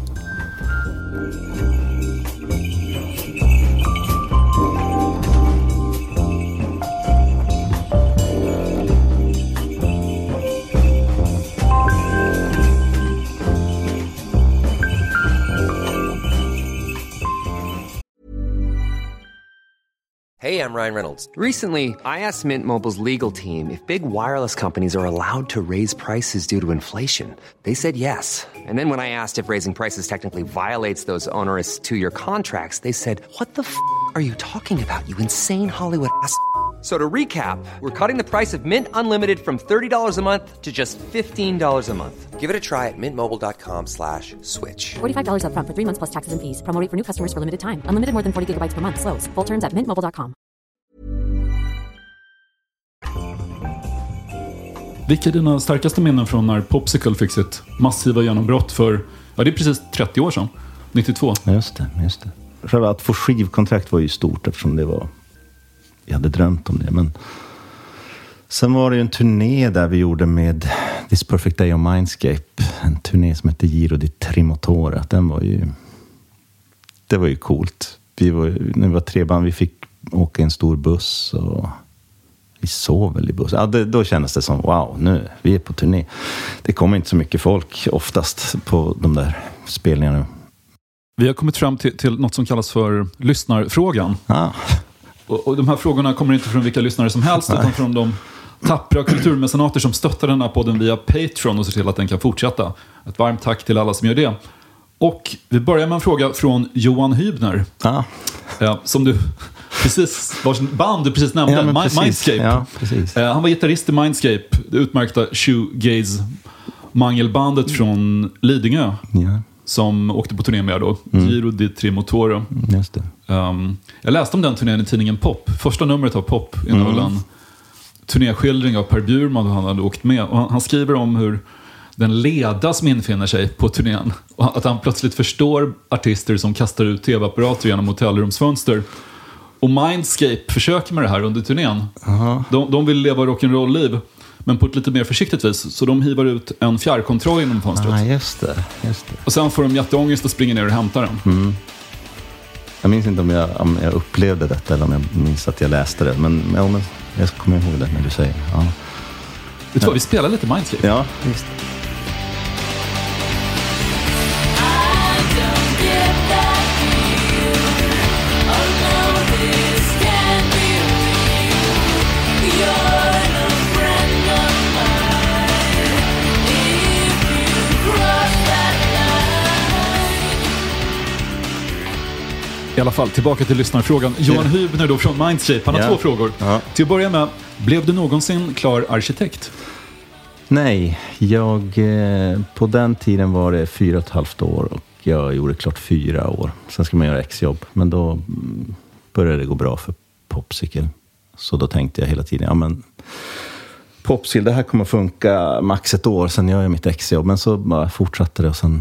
Hey, I'm Ryan Reynolds. Recently, I asked Mint Mobile's legal team if big wireless companies are allowed to raise prices due to inflation. They said yes. And then when I asked if raising prices technically violates those onerous two-year contracts, they said, "What the f*** are you talking about, you insane Hollywood ass?" So to recap, we're cutting the price of Mint Unlimited from $30 a month to just $15 a month. Give it a try at mintmobile.com/switch. $45 up front for 3 months plus taxes and fees. Promo rate for new customers for limited time. Unlimited more than 40 gigabytes per month. Slows full terms at mintmobile.com. Vilka är dina starkaste minnen från när Popsicle fick sitt massiva genombrott för, ja, det är precis 30 år sedan, 92? Just det. Själva att få skivkontrakt var ju stort, eftersom det var... Jag hade drömt om det, men... Sen var det ju en turné där vi gjorde med This Perfect Day of Mindscape. En turné som hette Giro di Trimotora. Den var ju... Det var ju coolt. När vi var 3 band, vi fick åka i en stor buss och... Vi sov väl i bussen. Ja, då kändes det som, wow, nu, vi är på turné. Det kommer inte så mycket folk oftast på de där spelningarna. Vi har kommit fram till något som kallas för lyssnarfrågan. Och de här frågorna kommer inte från vilka lyssnare som helst, utan från de tappra kulturmecenater som stöttar den här podden via Patreon och ser till att den kan fortsätta. Ett varmt tack till alla som gör det. Och vi börjar med en fråga från Johan Hübner. Som du... Precis, vars band du precis nämnde, Mindscape. Ja, precis. Han var gitarrist i Mindscape, det utmärkta shoegaze-mangelbandet från Lidingö. Ja. Som åkte på turné med då, Giro di Trimotora. Just det. Jag läste om den turnén i tidningen Pop. Första numret av Pop innehöll en turnéskildring av Per Bjurman, och han hade åkt med. Och han skriver om hur den leda som infinner sig på turnén, och att han plötsligt förstår artister som kastar ut tv-apparater genom hotellrumsfönster. Och Mindscape försöker med det här under turnén. De vill leva rock'n'roll-liv, men på ett lite mer försiktigt vis. Så de hivar ut en fjärrkontroll inom fönstret. Just det. Och sen får de jätteångest och springer ner och hämtar den. Jag minns inte om jag upplevde detta, eller om jag minns att jag läste det. Men jag kommer ihåg det när du säger. Ja. Vet du vad, vi spelar lite Mindscape. Ja, visst. I alla fall, tillbaka till lyssnarfrågan. Johan Hübner då från Mindscape. Han har 2 frågor. Till att börja med, blev du någonsin klar arkitekt? Nej, på den tiden var det 4,5 år och jag gjorde klart 4 år. Sen ska man göra exjobb, men då började det gå bra för Popsicle. Så då tänkte jag hela tiden, Popsicle, det här kommer funka max 1 år, sen gör jag mitt exjobb. Men så bara fortsatte det och sen,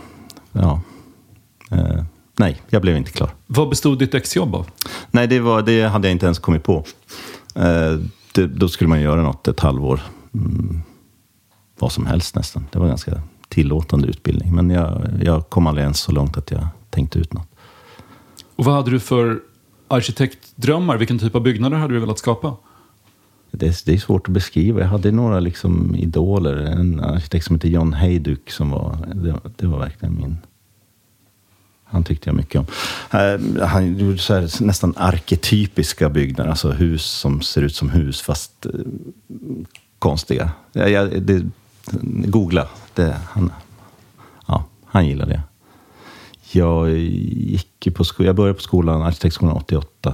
nej, jag blev inte klar. Vad bestod ditt exjobb av? Nej, det hade jag inte ens kommit på. Då skulle man göra något 1 halvår. Vad som helst nästan. Det var en ganska tillåtande utbildning. Men jag kom aldrig ens så långt att jag tänkte ut något. Och vad hade du för arkitektdrömmar? Vilken typ av byggnader hade du velat skapa? Det är svårt att beskriva. Jag hade några idoler. En arkitekt som heter John Hejduk det var verkligen min... Han tyckte jag mycket om. Han gjorde så här nästan arketypiska byggnader. Alltså hus som ser ut som hus, fast konstiga. Googla. Han gillade det. Jag började på skolan, arkitektskolan 88.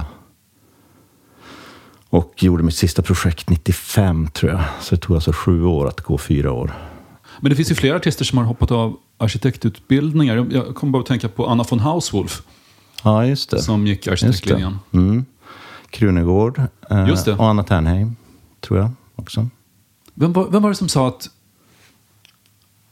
Och gjorde mitt sista projekt 95, tror jag. Så det tog alltså 7 år att gå 4 år. Men det finns ju flera artister som har hoppat av arkitektutbildningar. Jag kommer bara att tänka på Anna von Hauswolf. Ja, just det. Som gick arkitektlinjen. Krunegård. Just det. Och Anna Ternheim, tror jag också. Vem var det som sa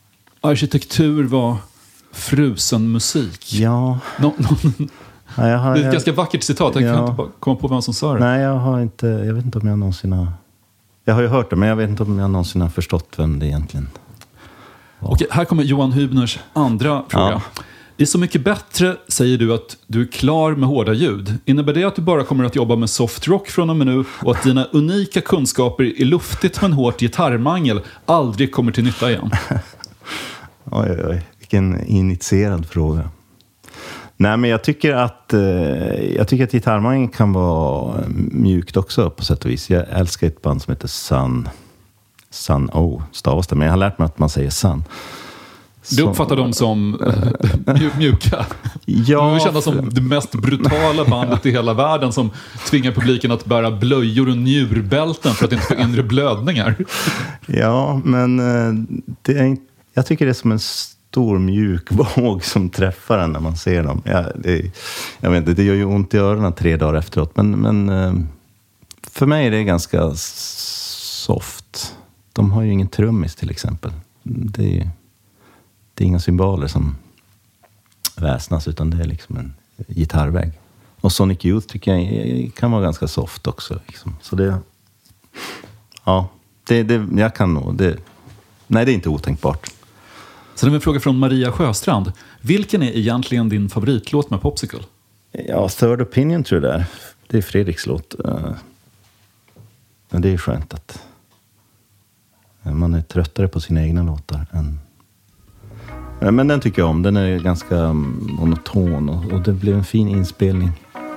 arkitektur var frusen musik. Ja. Det är ett ganska vackert citat. Jag kan inte komma på vem som sa det. Nej, jag vet inte om jag någonsin har... Jag har ju hört det, men jag vet inte om jag någonsin har förstått vem det egentligen var. Okej, här kommer Johan Hübners andra fråga. Ja. I Så mycket bättre säger du att du är klar med hårda ljud. Innebär det att du bara kommer att jobba med soft rock från och med nu och att dina unika kunskaper i luftigt men hårt gitarrmangel aldrig kommer till nytta igen? Oj, vilken initierad fråga. Nej, men jag tycker att gitarrmangel kan vara mjukt också på sätt och vis. Jag älskar ett band som heter Sun O stavas det, men jag har lärt mig att man säger Sun. Du uppfattar dem som mjuka. Ja, de känns som det mest brutala bandet i hela världen som tvingar publiken att bära blöjor och njurbälten för att inte få inre blödningar. Ja, men jag tycker det är som en stor mjuk våg som träffar en när man ser dem. Jag vet inte, det gör ju ont i öronen 3 dagar efteråt. Men för mig är det ganska soft. De har ju ingen trummis till exempel. Det är inga symboler som väsnas, utan det är liksom en gitarrvägg. Och Sonic Youth tycker jag kan vara ganska soft också. Liksom. Så det... Ja, jag kan nog... Nej, det är inte otänkbart. Så det är en fråga från Maria Sjöstrand. Vilken är egentligen din favoritlåt med Popsicle? Ja, Third Opinion tror jag det är. Det är Fredriks låt. Men det är skönt att man är tröttare på sina egna låtar än... Men den tycker jag om. Den är ganska monoton och det blev en fin inspelning.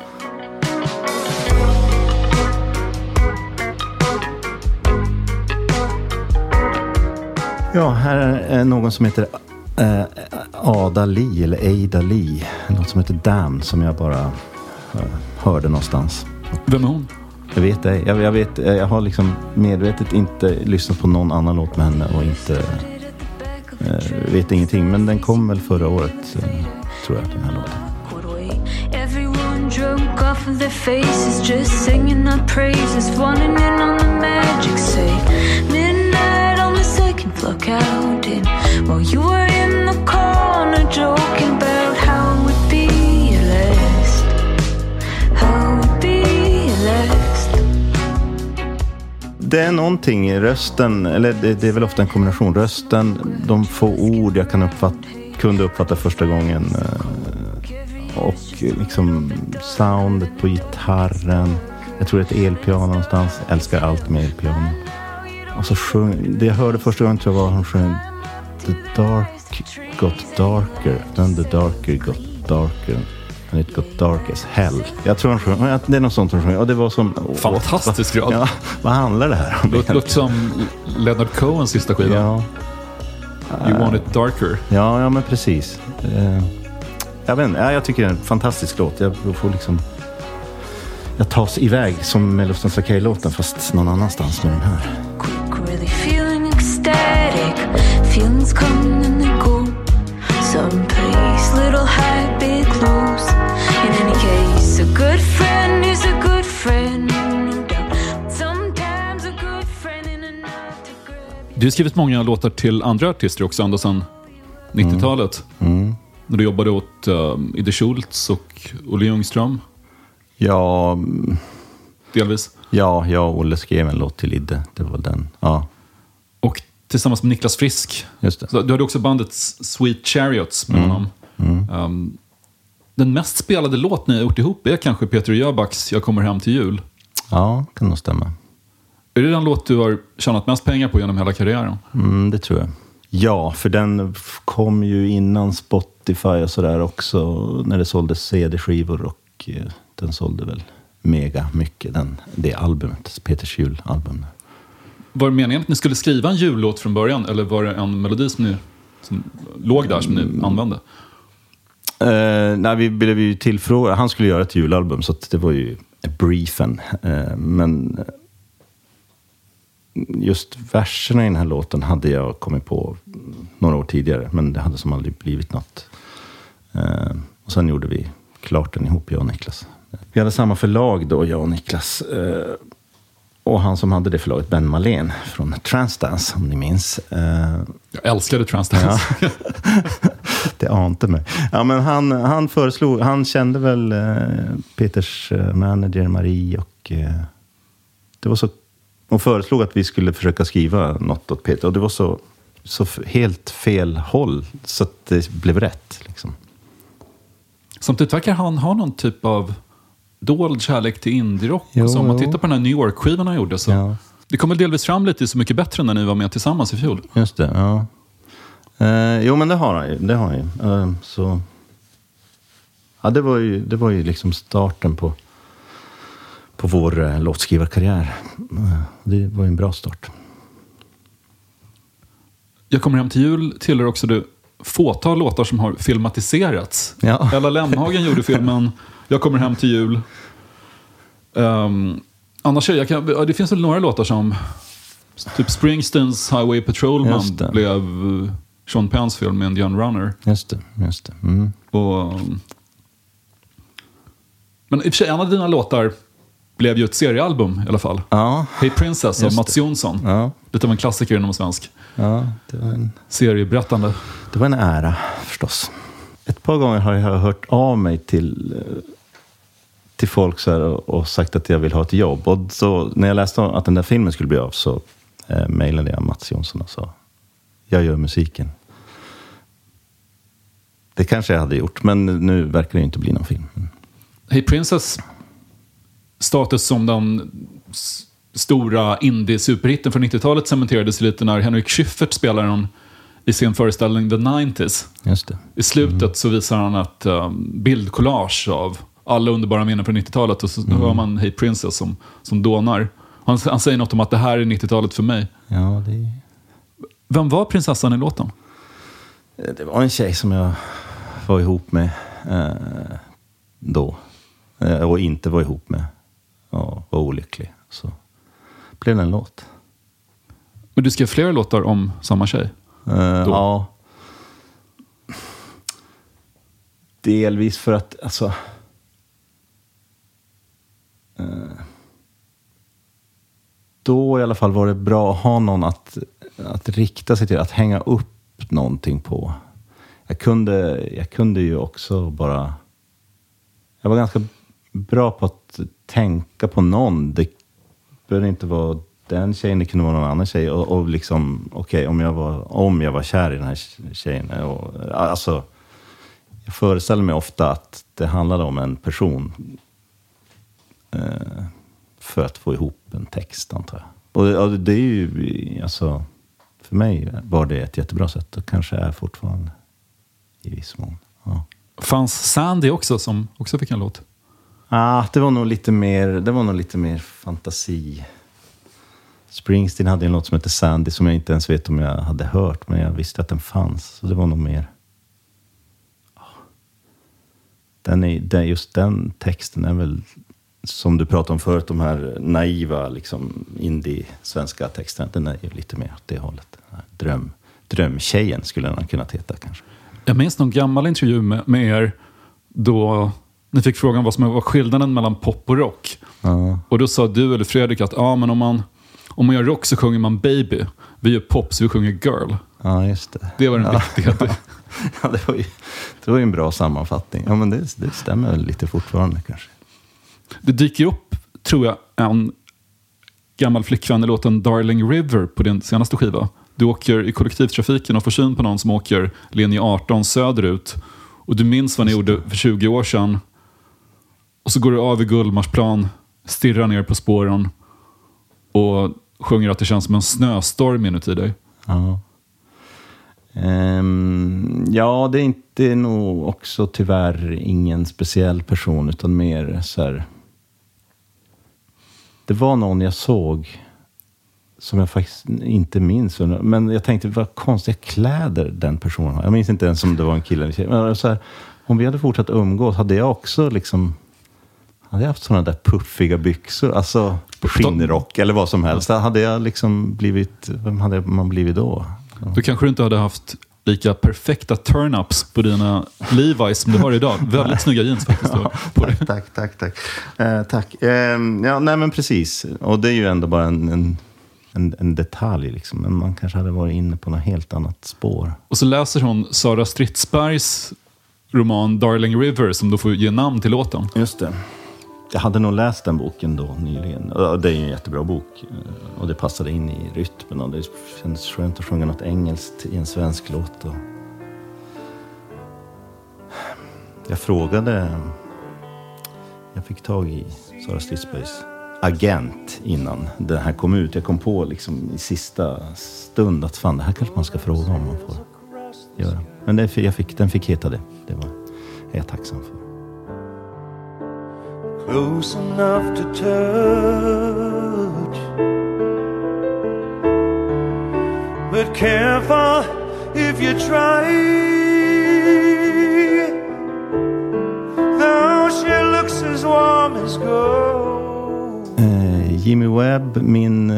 Ja, här är någon som heter Ada Lee eller Ada Lee. Något som heter Damn som jag bara hörde någonstans. Vem är hon? Jag vet det. Jag har liksom medvetet inte lyssnat på någon annan låt med henne och inte... vet ingenting, men den kom väl förra året, tror jag, den här låten. Everyone drunk off of their faces, just singing our praises, wanting in on the magic, say midnight on the second block out in, while you were in the corner joking about how it would be last, how it would be last. Det är någonting i rösten, eller det är väl ofta en kombination. Rösten, de få ord jag kunde uppfatta första gången. Och liksom soundet på gitarren. Jag tror det är ett elpiano någonstans. Jag älskar allt med elpiano. Och så det jag hörde första gången tror jag var hon sjöng The dark got darker, then the darker got darker. And it got dark as hell. Jag tror han sjöng, det är något sånt hon sjöng. Och det var som... Fantastisk rad. Ja, vad handlar det här om? Det låter som Leonard Cohens sista skiva. Ja. You want it darker. Ja, men precis. Jag tycker det är en fantastisk låt. Jag får liksom... Jag tas iväg som med Luftens Lakej-låten, fast någon annanstans med den här. Quick, really feeling ecstatic. Feelings come and they go. Some place, little high, big lows. In any case, a good friend is a good friend. No doubt. Sometimes a good friend in a night to grab. Du har skrivit många låtar till andra artister också, ända sedan 90-talet. När du jobbade åt Ide Schultz och Olle Ljungström. Ja. Delvis. Ja, jag och Olle skrev en låt till Ide. Det var den, ja. Och tillsammans med Niklas Frisk. Just det. Så du hade också bandet Sweet Chariots med honom. Den mest spelade låt ni har gjort ihop är kanske Peter Jöbacks Jag kommer hem till jul. Ja, kan nog stämma. Är det den låt du har tjänat mest pengar på genom hela karriären? Det tror jag. Ja, för den kom ju innan Spotify och sådär också, när det såldes CD-skivor, och den sålde väl mega mycket, det albumet, Peters julalbum. Var det meningen att ni skulle skriva en jullåt från början, eller var det en melodi som låg där som ni använde? Nej, vi blev ju tillfrågade. Han skulle göra ett julalbum, så att det var ju briefen. Men just verserna i den här låten hade jag kommit på några år tidigare, men det hade som aldrig blivit något. Och sen gjorde vi klart den ihop, jag och Niklas. Vi hade samma förlag då, jag och Niklas. Och han som hade det förlaget, Ben Malén från Transdance, om ni minns. Jag älskade Transdance. Ja. Det ante mig. Ja, men han föreslog, han kände väl Peters manager Marie och det var så, och föreslog att vi skulle försöka skriva något åt Peter. Och det var så helt fel håll så att det blev rätt liksom. Samtidigt verkar han ha någon typ av dold kärlek till indie-rock. Så om man tittar på den här New York-skivan han gjorde så det kommer delvis fram lite Så mycket bättre när ni var med tillsammans i fjol. Just det, ja. Jo, men det har han ju. Så ja, det var ju liksom starten på vår låtskrivarkarriär. Det var ju en bra start. Jag kommer hem till jul tillhör också det fåtal låtar som har filmatiserats. Ja. Ella Lemhagen gjorde filmen Jag kommer hem till jul. Annars det finns väl några låtar som typ Springsteens Highway Patrolman blev Sean Penns film med Indian Runner. Just det. Mm. Men i och för sig, en av dina låtar blev ju ett seriealbum i alla fall. Ja. Hey Princess av Mats Jonsson. Ja. Lite av en klassiker inom svensk. Ja, det var en serieberättande. Det var en ära förstås. Ett par gånger har jag hört av mig till folk så här och sagt att jag vill ha ett jobb. Och så när jag läste att den där filmen skulle bli av så mejlade jag Mats Jonsson och sa jag gör musiken. Det kanske jag hade gjort, men nu verkar det inte bli någon film. Hey Princess status som den stora indie-superhitten från 90-talet cementerades lite när Henrik Schyffert spelar den i sin föreställning The 90s. Just det. I slutet så visar han ett bildkollage av alla underbara minnen från 90-talet och så hör man Hey Princess som dånar. Han säger något om att det här är 90-talet för mig. Ja, Vem var prinsessan i låten? Det var en tjej som jag var ihop med då. Och inte var ihop med. Och var olycklig. Så blev det en låt. Men du skrev flera låtar om samma tjej? Ja. Delvis för att alltså då i alla fall var det bra att ha någon att rikta sig till, att hänga upp någonting på. Jag kunde ju också bara, jag var ganska bra på att tänka på någon. Det behöver inte vara den tjejen, det kunde vara någon annan tjej och liksom okej, om jag var kär i den här tjejen och alltså jag föreställer mig ofta att det handlade om en person för att få ihop en text, antar jag. Och det är ju alltså, för mig var det ett jättebra sätt och kanske är fortfarande i viss mån. Ja. Fanns Sandy också som också fick en låt? Det var nog lite mer fantasi. Springsteen hade en låt som heter Sandy som jag inte ens vet om jag hade hört, men jag visste att den fanns. Så det var nog mer. Just den texten är väl, som du pratade om förut, de här naiva liksom indie-svenska texterna. Den är ju lite mer åt det hållet. Drömtjejen skulle den kunna heta kanske. Jag minns någon gammal intervju med er då ni fick frågan vad som var skillnaden mellan pop och rock. Och då sa du eller Fredrik att men om man gör rock så sjunger man baby. Vi gör pop så vi sjunger girl. Ja, just det. Det var den viktiga. Ja, det var ju en bra sammanfattning. Ja, men det stämmer lite fortfarande kanske. Det dyker upp, tror jag, en gammal flickvän i låten Darling River på din senaste skiva. Du åker i kollektivtrafiken och får syn på någon som åker linje 18 söderut. Och du minns vad ni gjorde för 20 år sedan. Och så går du av i Gullmarsplan, stirrar ner på spåren och sjunger att det känns som en snöstorm inuti dig. Ja. Ja, det är nog också tyvärr ingen speciell person utan mer så här. Det var någon jag såg som jag faktiskt inte minns, men jag tänkte vad konstiga kläder den personen har. Jag minns inte ens om det var en kille eller tjej. Men så här, om vi hade fortsatt umgås hade jag också liksom, hade jag haft sådana där puffiga byxor, alltså skinnrock eller vad som helst. Hade jag liksom blivit, vem hade man blivit då? Då kanske du inte hade haft lika perfekta turn-ups på dina Levi's som du har idag. Väldigt snygga jeans faktiskt. Tack. Ja, nej men precis. Och det är ju ändå bara en detalj liksom. Men man kanske hade varit inne på något helt annat spår. Och så läser hon Sara Stridsbergs roman Darling River som då får ge namn till låten. Just det. Jag hade nog läst den boken då nyligen. Det är ju en jättebra bok. Och det passade in i rytmen. Och det kändes skönt att sjunga något engelskt i en svensk låt. Och jag frågade... Jag fick tag i Sara Stridsbergs agent innan den här kom ut. Jag kom på liksom i sista stund att fan, det här kanske man ska fråga om man får göra. Men den fick heta det. Det var jag tacksam för. Close enough to touch, but careful if you try. Though she looks as warm as gold. Jimmy Webb, min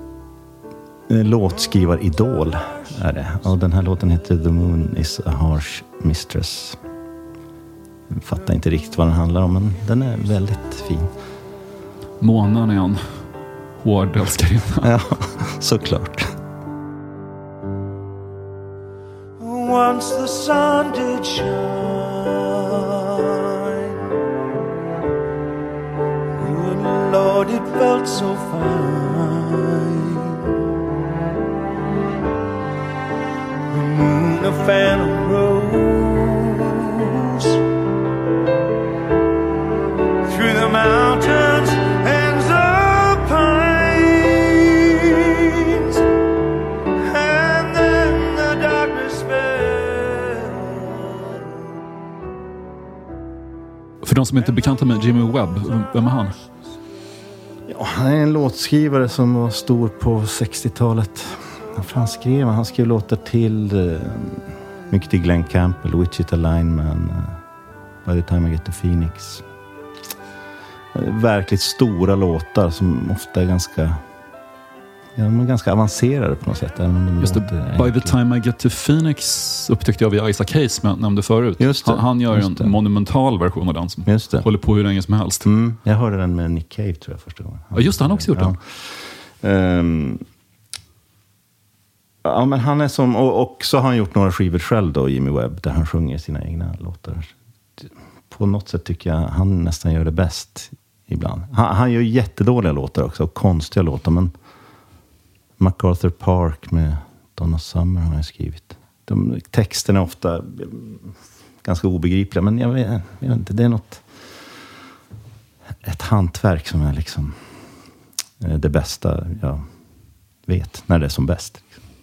låtskrivaridol är det. Och den här låten heter The Moon is a Harsh Mistress. Jag fattar inte riktigt vad den handlar om, men den är väldigt fin. Månen är en hård älskarinna. Ja, såklart. Once the sun did shine, good Lord, it felt so fine. The moon, a phantom rose through the mountains and the pines, and then the darkness fell. För de som inte är bekanta med Jimmy Webb, vem är han? Ja, han är en låtskrivare som var stor på 60-talet. Han skrev låtar till mycket till Glenn Campbell, Wichita Lineman, By the Time I Get to Phoenix. Verkligt stora låtar som ofta är ganska avancerade på något sätt. Även om de just det, By the Time I Get to Phoenix upptäckte jag via Isaac Hayes som jag nämnde förut. Han gör ju en monumental version av den som håller på hur länge som helst. Jag hörde den med Nick Cave tror jag första gången. Ja, just det, han har också gjort den. Ja, men han är som... Och så har han gjort några skivor själv då, Jimmy Webb, där han sjunger sina egna låtar. På något sätt tycker jag han nästan gör det bäst ibland. Han gör jättedåliga låtar också, och konstiga låtar, men MacArthur Park med Donna Summer har jag skrivit. Texterna är ofta ganska obegripliga, men jag vet inte, det är ett hantverk som är liksom det bästa jag vet när det är som bäst.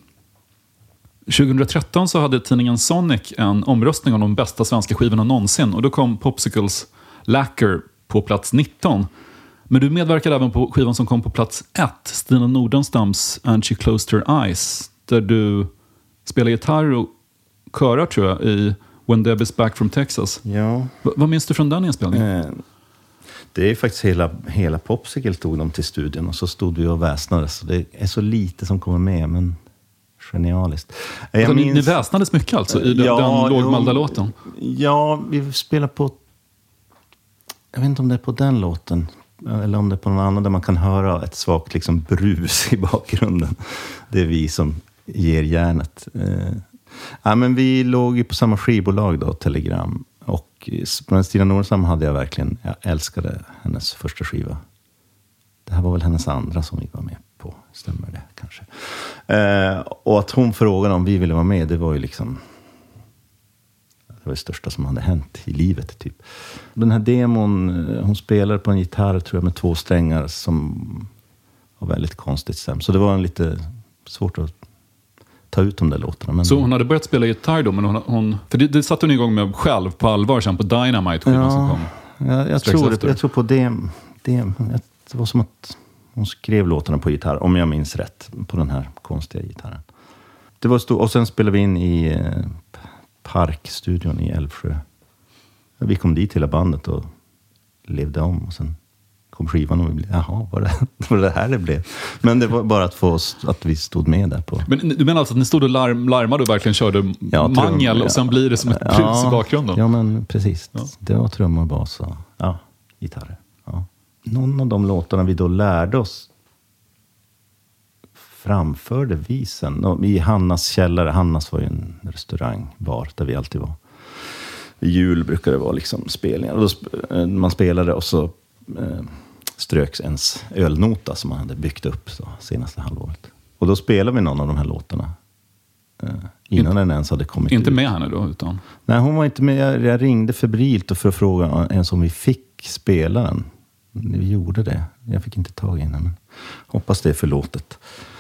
2013 så hade tidningen Sonic en omröstning om de bästa svenska skivorna någonsin, och då kom Popsicles Lacquer på plats 19. Men du medverkade även på skivan som kom på plats 1, Stina Nordenstams And She Closed Her Eyes, där du spelar gitarr och körar tror jag i When Debbie's Back from Texas. Ja. Vad minns du från den inspelningen? Det är faktiskt hela Popsicle tog dem till studion, och så stod vi och väsnade, så det är så lite som kommer med, men genialiskt. Ni väsnades mycket alltså i den lågmälda låten? Ja, vi spelar på... Jag vet inte om det är på den låten eller om det är på någon annan där man kan höra ett svagt liksom brus i bakgrunden. Det är vi som ger järnet. Ja, men vi låg ju på samma skivbolag då, Telegram. Och med Stina Nordenstam hade jag verkligen... Jag älskade hennes första skiva. Det här var väl hennes andra som vi var med på. Stämmer det kanske? Och att hon frågade om vi ville vara med, det var ju liksom... Det var det största som hade hänt i livet typ. Den här demon, hon spelade på en gitarr tror jag med 2 strängar som var väldigt konstigt stämt. Så det var lite svårt att ta ut de där låtarna. Men... Så hon hade börjat spela gitarr då, men hon för det satte hon igång med själv på allvar sen på Dynamite som kom. Jag tror på det var som att hon skrev låtarna på gitarr, om jag minns rätt, på den här konstiga gitarren. Det var och sen spelade vi in i Parkstudion i Älvsjö. Vi kom dit hela bandet och levde om, och sen kom skivan och vi blev, jaha, var det här det blev? Men det var bara att vi stod med där på. Men du menar alltså att ni stod och larmade och verkligen körde mangel och sen blir det som ett brus i bakgrunden? Ja, men precis. Ja. Det var trummor, bas och gitarrer. Ja. Någon av de låtarna vi då lärde oss framförde vi sen i Hannas källare. Hannas var ju en restaurangbar där vi alltid var. I jul brukade det vara liksom spelningar. Och då man spelade och så ströks ens ölnota som man hade byggt upp så, senaste halvåret. Och då spelade vi någon av de här låtarna. Innan den ens hade kommit inte ut. Med henne då? Utan... Nej, hon var inte med. Jag ringde febrilt och för att fråga ens om vi fick spela den. Vi gjorde det. Jag fick inte tag i henne. Men hoppas det är förlåtet.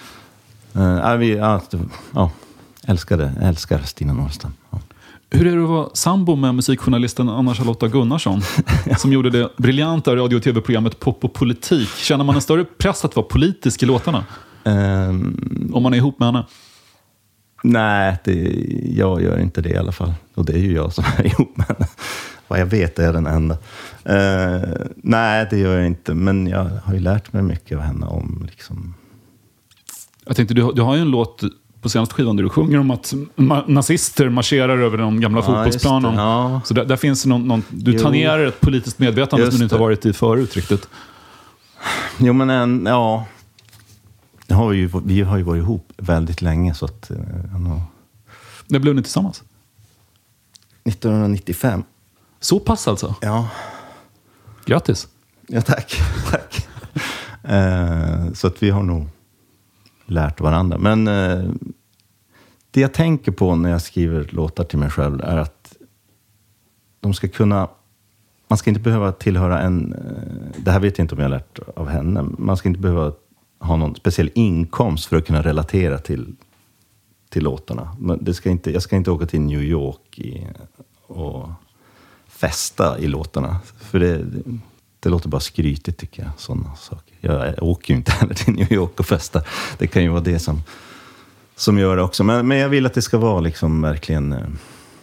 Älskar Stina Nordström. Ja. Hur är det att vara sambo med musikjournalisten Anna-Charlotta Gunnarsson som gjorde det briljanta radio- och tv-programmet Pop och politik? Känner man en större press att vara politisk i låtarna? Om man är ihop med henne? Nej, jag gör inte det i alla fall. Och det är ju jag som är ihop med henne. Vad jag vet är den enda. Nej, det gör jag inte. Men jag har ju lärt mig mycket av henne om liksom... Jag tänkte, du har ju en låt på senaste skivan där du sjunger om att nazister marscherar över de gamla fotbollsplanen. Ja. Så där finns någon du tangerar ett politiskt medvetande som du inte har varit i förut riktigt. Jo, men vi har ju varit ihop väldigt länge så att... När blev ni tillsammans? 1995. Så pass alltså? Ja. Grattis. Ja, tack. Så att vi har nog lärt varandra. Men det jag tänker på när jag skriver låtar till mig själv är att de ska kunna... Man ska inte behöva tillhöra det här vet jag inte om jag har lärt av henne. Man ska inte behöva ha någon speciell inkomst för att kunna relatera till låtarna. Men jag ska inte åka till New York och festa i låtarna. För det låter bara skrytigt tycker jag, sådana saker. Jag åker ju inte heller till New York och festa. Det kan ju vara det som gör det också. Men jag vill att det ska vara liksom verkligen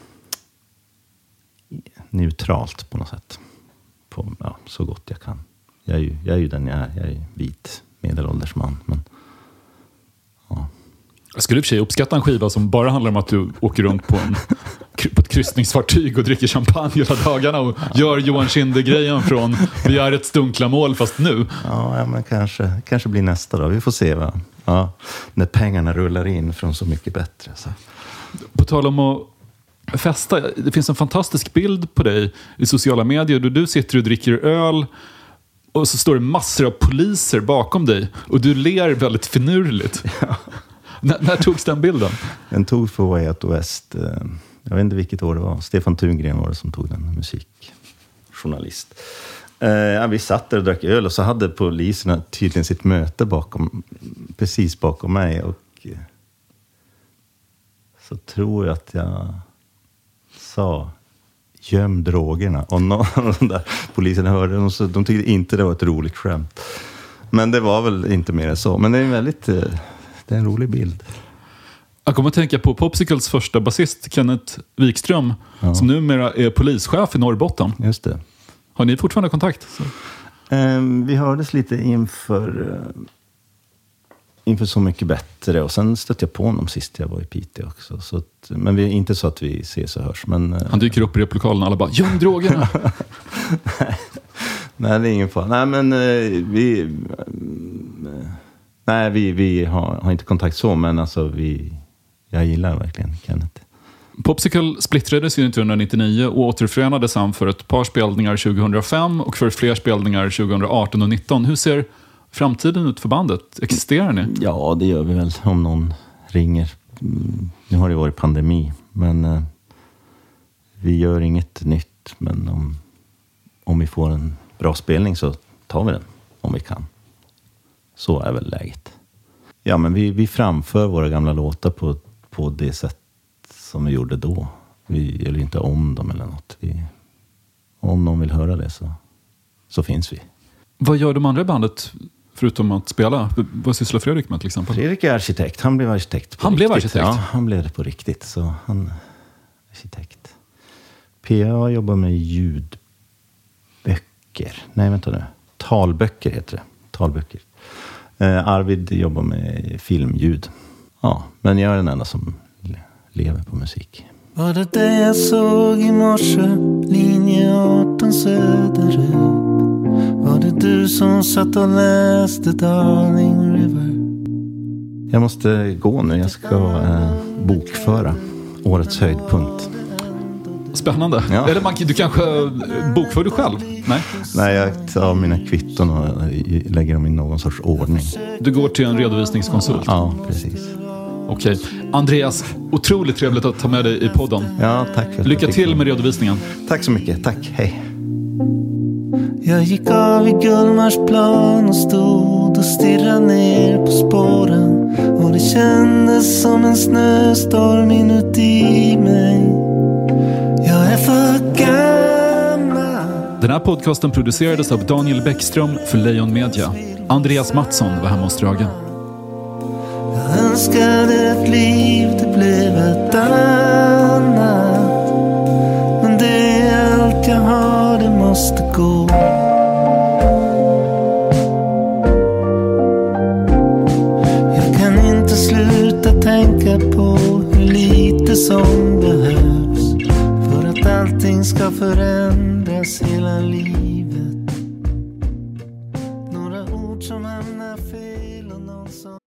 neutralt på något sätt. Så gott jag kan. Jag är ju den jag är. Jag är vit medelålders man. Men, ja. Jag skulle i och för sig uppskatta en skiva som bara handlar om att du åker runt på ett kryssningsfartyg och dricker champagne hela dagarna och gör Johan Kinder-grejen från vi är ett stunkla mål fast nu. Ja, men kanske blir nästa då. Vi får se när pengarna rullar in från Så mycket bättre. Så. På tal om att festa, det finns en fantastisk bild på dig i sociala medier där du sitter och dricker öl och så står det massor av poliser bakom dig och du ler väldigt finurligt. Ja. När togs den bilden? Den tog för Way Out West. Jag vet inte vilket år det var. Stefan Tungren var det som tog den, musikjournalist. Vi satt där och drack öl och så hade poliserna tydligen sitt möte precis bakom mig. Och så tror jag att jag sa göm drogerna. Och någon av de där poliserna hörde dem så de tyckte inte det var ett roligt skämt. Men det var väl inte mer än så. Men det är en rolig bild. Jag kommer att tänka på Popsicles första basist Kenneth Wikström som numera är polischef i Norrbotten. Just det. Har ni fortfarande kontakt? Vi hördes lite inför Så mycket bättre och sen stötte jag på honom sist jag var i Piteå också. Så men vi är inte så att vi ses och hörs. Men, han dyker upp i replokalen och alla bara göm drogerna! Nej, det är ingen fara. Nej, men vi har inte kontakt så, men alltså jag gillar verkligen Kenneth. Popsicle splittrades 1999 och återförenades han för ett par spelningar 2005 och för fler spelningar 2018 och 2019. Hur ser framtiden ut för bandet? Existerar ni? Ja, det gör vi väl om någon ringer. Nu har det varit pandemi, men vi gör inget nytt. Men om vi får en bra spelning så tar vi den om vi kan. Så är väl läget. Ja, men vi framför våra gamla låtar på det sätt som vi gjorde då. Vi gör inte om dem eller något. Om någon vill höra det så finns vi. Vad gör de andra i bandet förutom att spela? Vad sysslar Fredrik med till exempel? Fredrik är arkitekt. Han blev arkitekt på riktigt. Blev arkitekt? Ja, han blev det på riktigt. Så han är arkitekt. PA jobbar med ljudböcker. Nej, vänta nu. talböcker heter det. Talböcker. Arvid jobbar med filmljud. Ja, men jag är den enda som lever på musik. Var det det jag såg i morse? Linje 18 söderut. Var det du som satt och läste Darling River? Jag måste gå nu. Jag ska bokföra årets höjdpunkt. Spännande. Ja. Eller du kanske bokför du själv? Nej, jag tar mina kvitton och lägger dem i någon sorts ordning. Du går till en redovisningskonsult? Ja, precis. Okej. Andreas, otroligt trevligt att ta med dig i podden. Ja, tack för att Lycka till med redovisningen. Tack så mycket. Tack. Hej. Jag gick av i Gullmarsplan och stod och stirrade ner på spåren. Och det kändes som en snöstorm inuti mig. Jag är för gammal. Den här podcasten producerades av Daniel Bäckström för Lejon Media. Andreas Mattsson var hemma hos Drage. Jag önskade ett liv, det blev ett annat. Men det är allt jag har, det måste gå. Jag kan inte sluta tänka på hur lite som behövs för att allting ska förändras hela livet. Några ord som hamnar fel och någon som...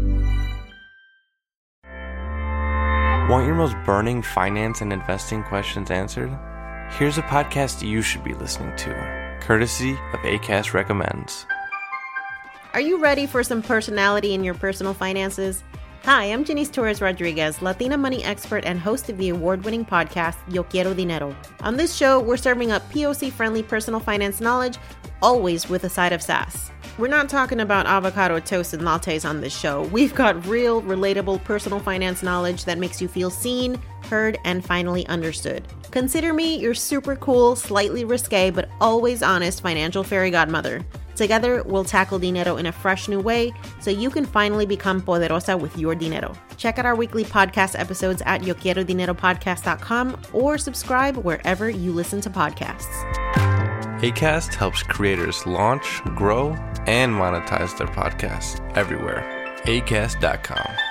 Want your most burning finance and investing questions answered? Here's a podcast you should be listening to, courtesy of Acast Recommends. Are you ready for some personality in your personal finances? Hi, I'm Janice Torres-Rodriguez, Latina money expert and host of the award-winning podcast, Yo Quiero Dinero. On this show, we're serving up POC-friendly personal finance knowledge, always with a side of sass. We're not talking about avocado toast and lattes on this show. We've got real, relatable personal finance knowledge that makes you feel seen, heard, and finally understood. Consider me your super cool, slightly risque, but always honest financial fairy godmother. Together, we'll tackle dinero in a fresh new way so you can finally become poderosa with your dinero. Check out our weekly podcast episodes at yoquierodineropodcast.com or subscribe wherever you listen to podcasts. Acast helps creators launch, grow, and monetize their podcasts everywhere. Acast.com.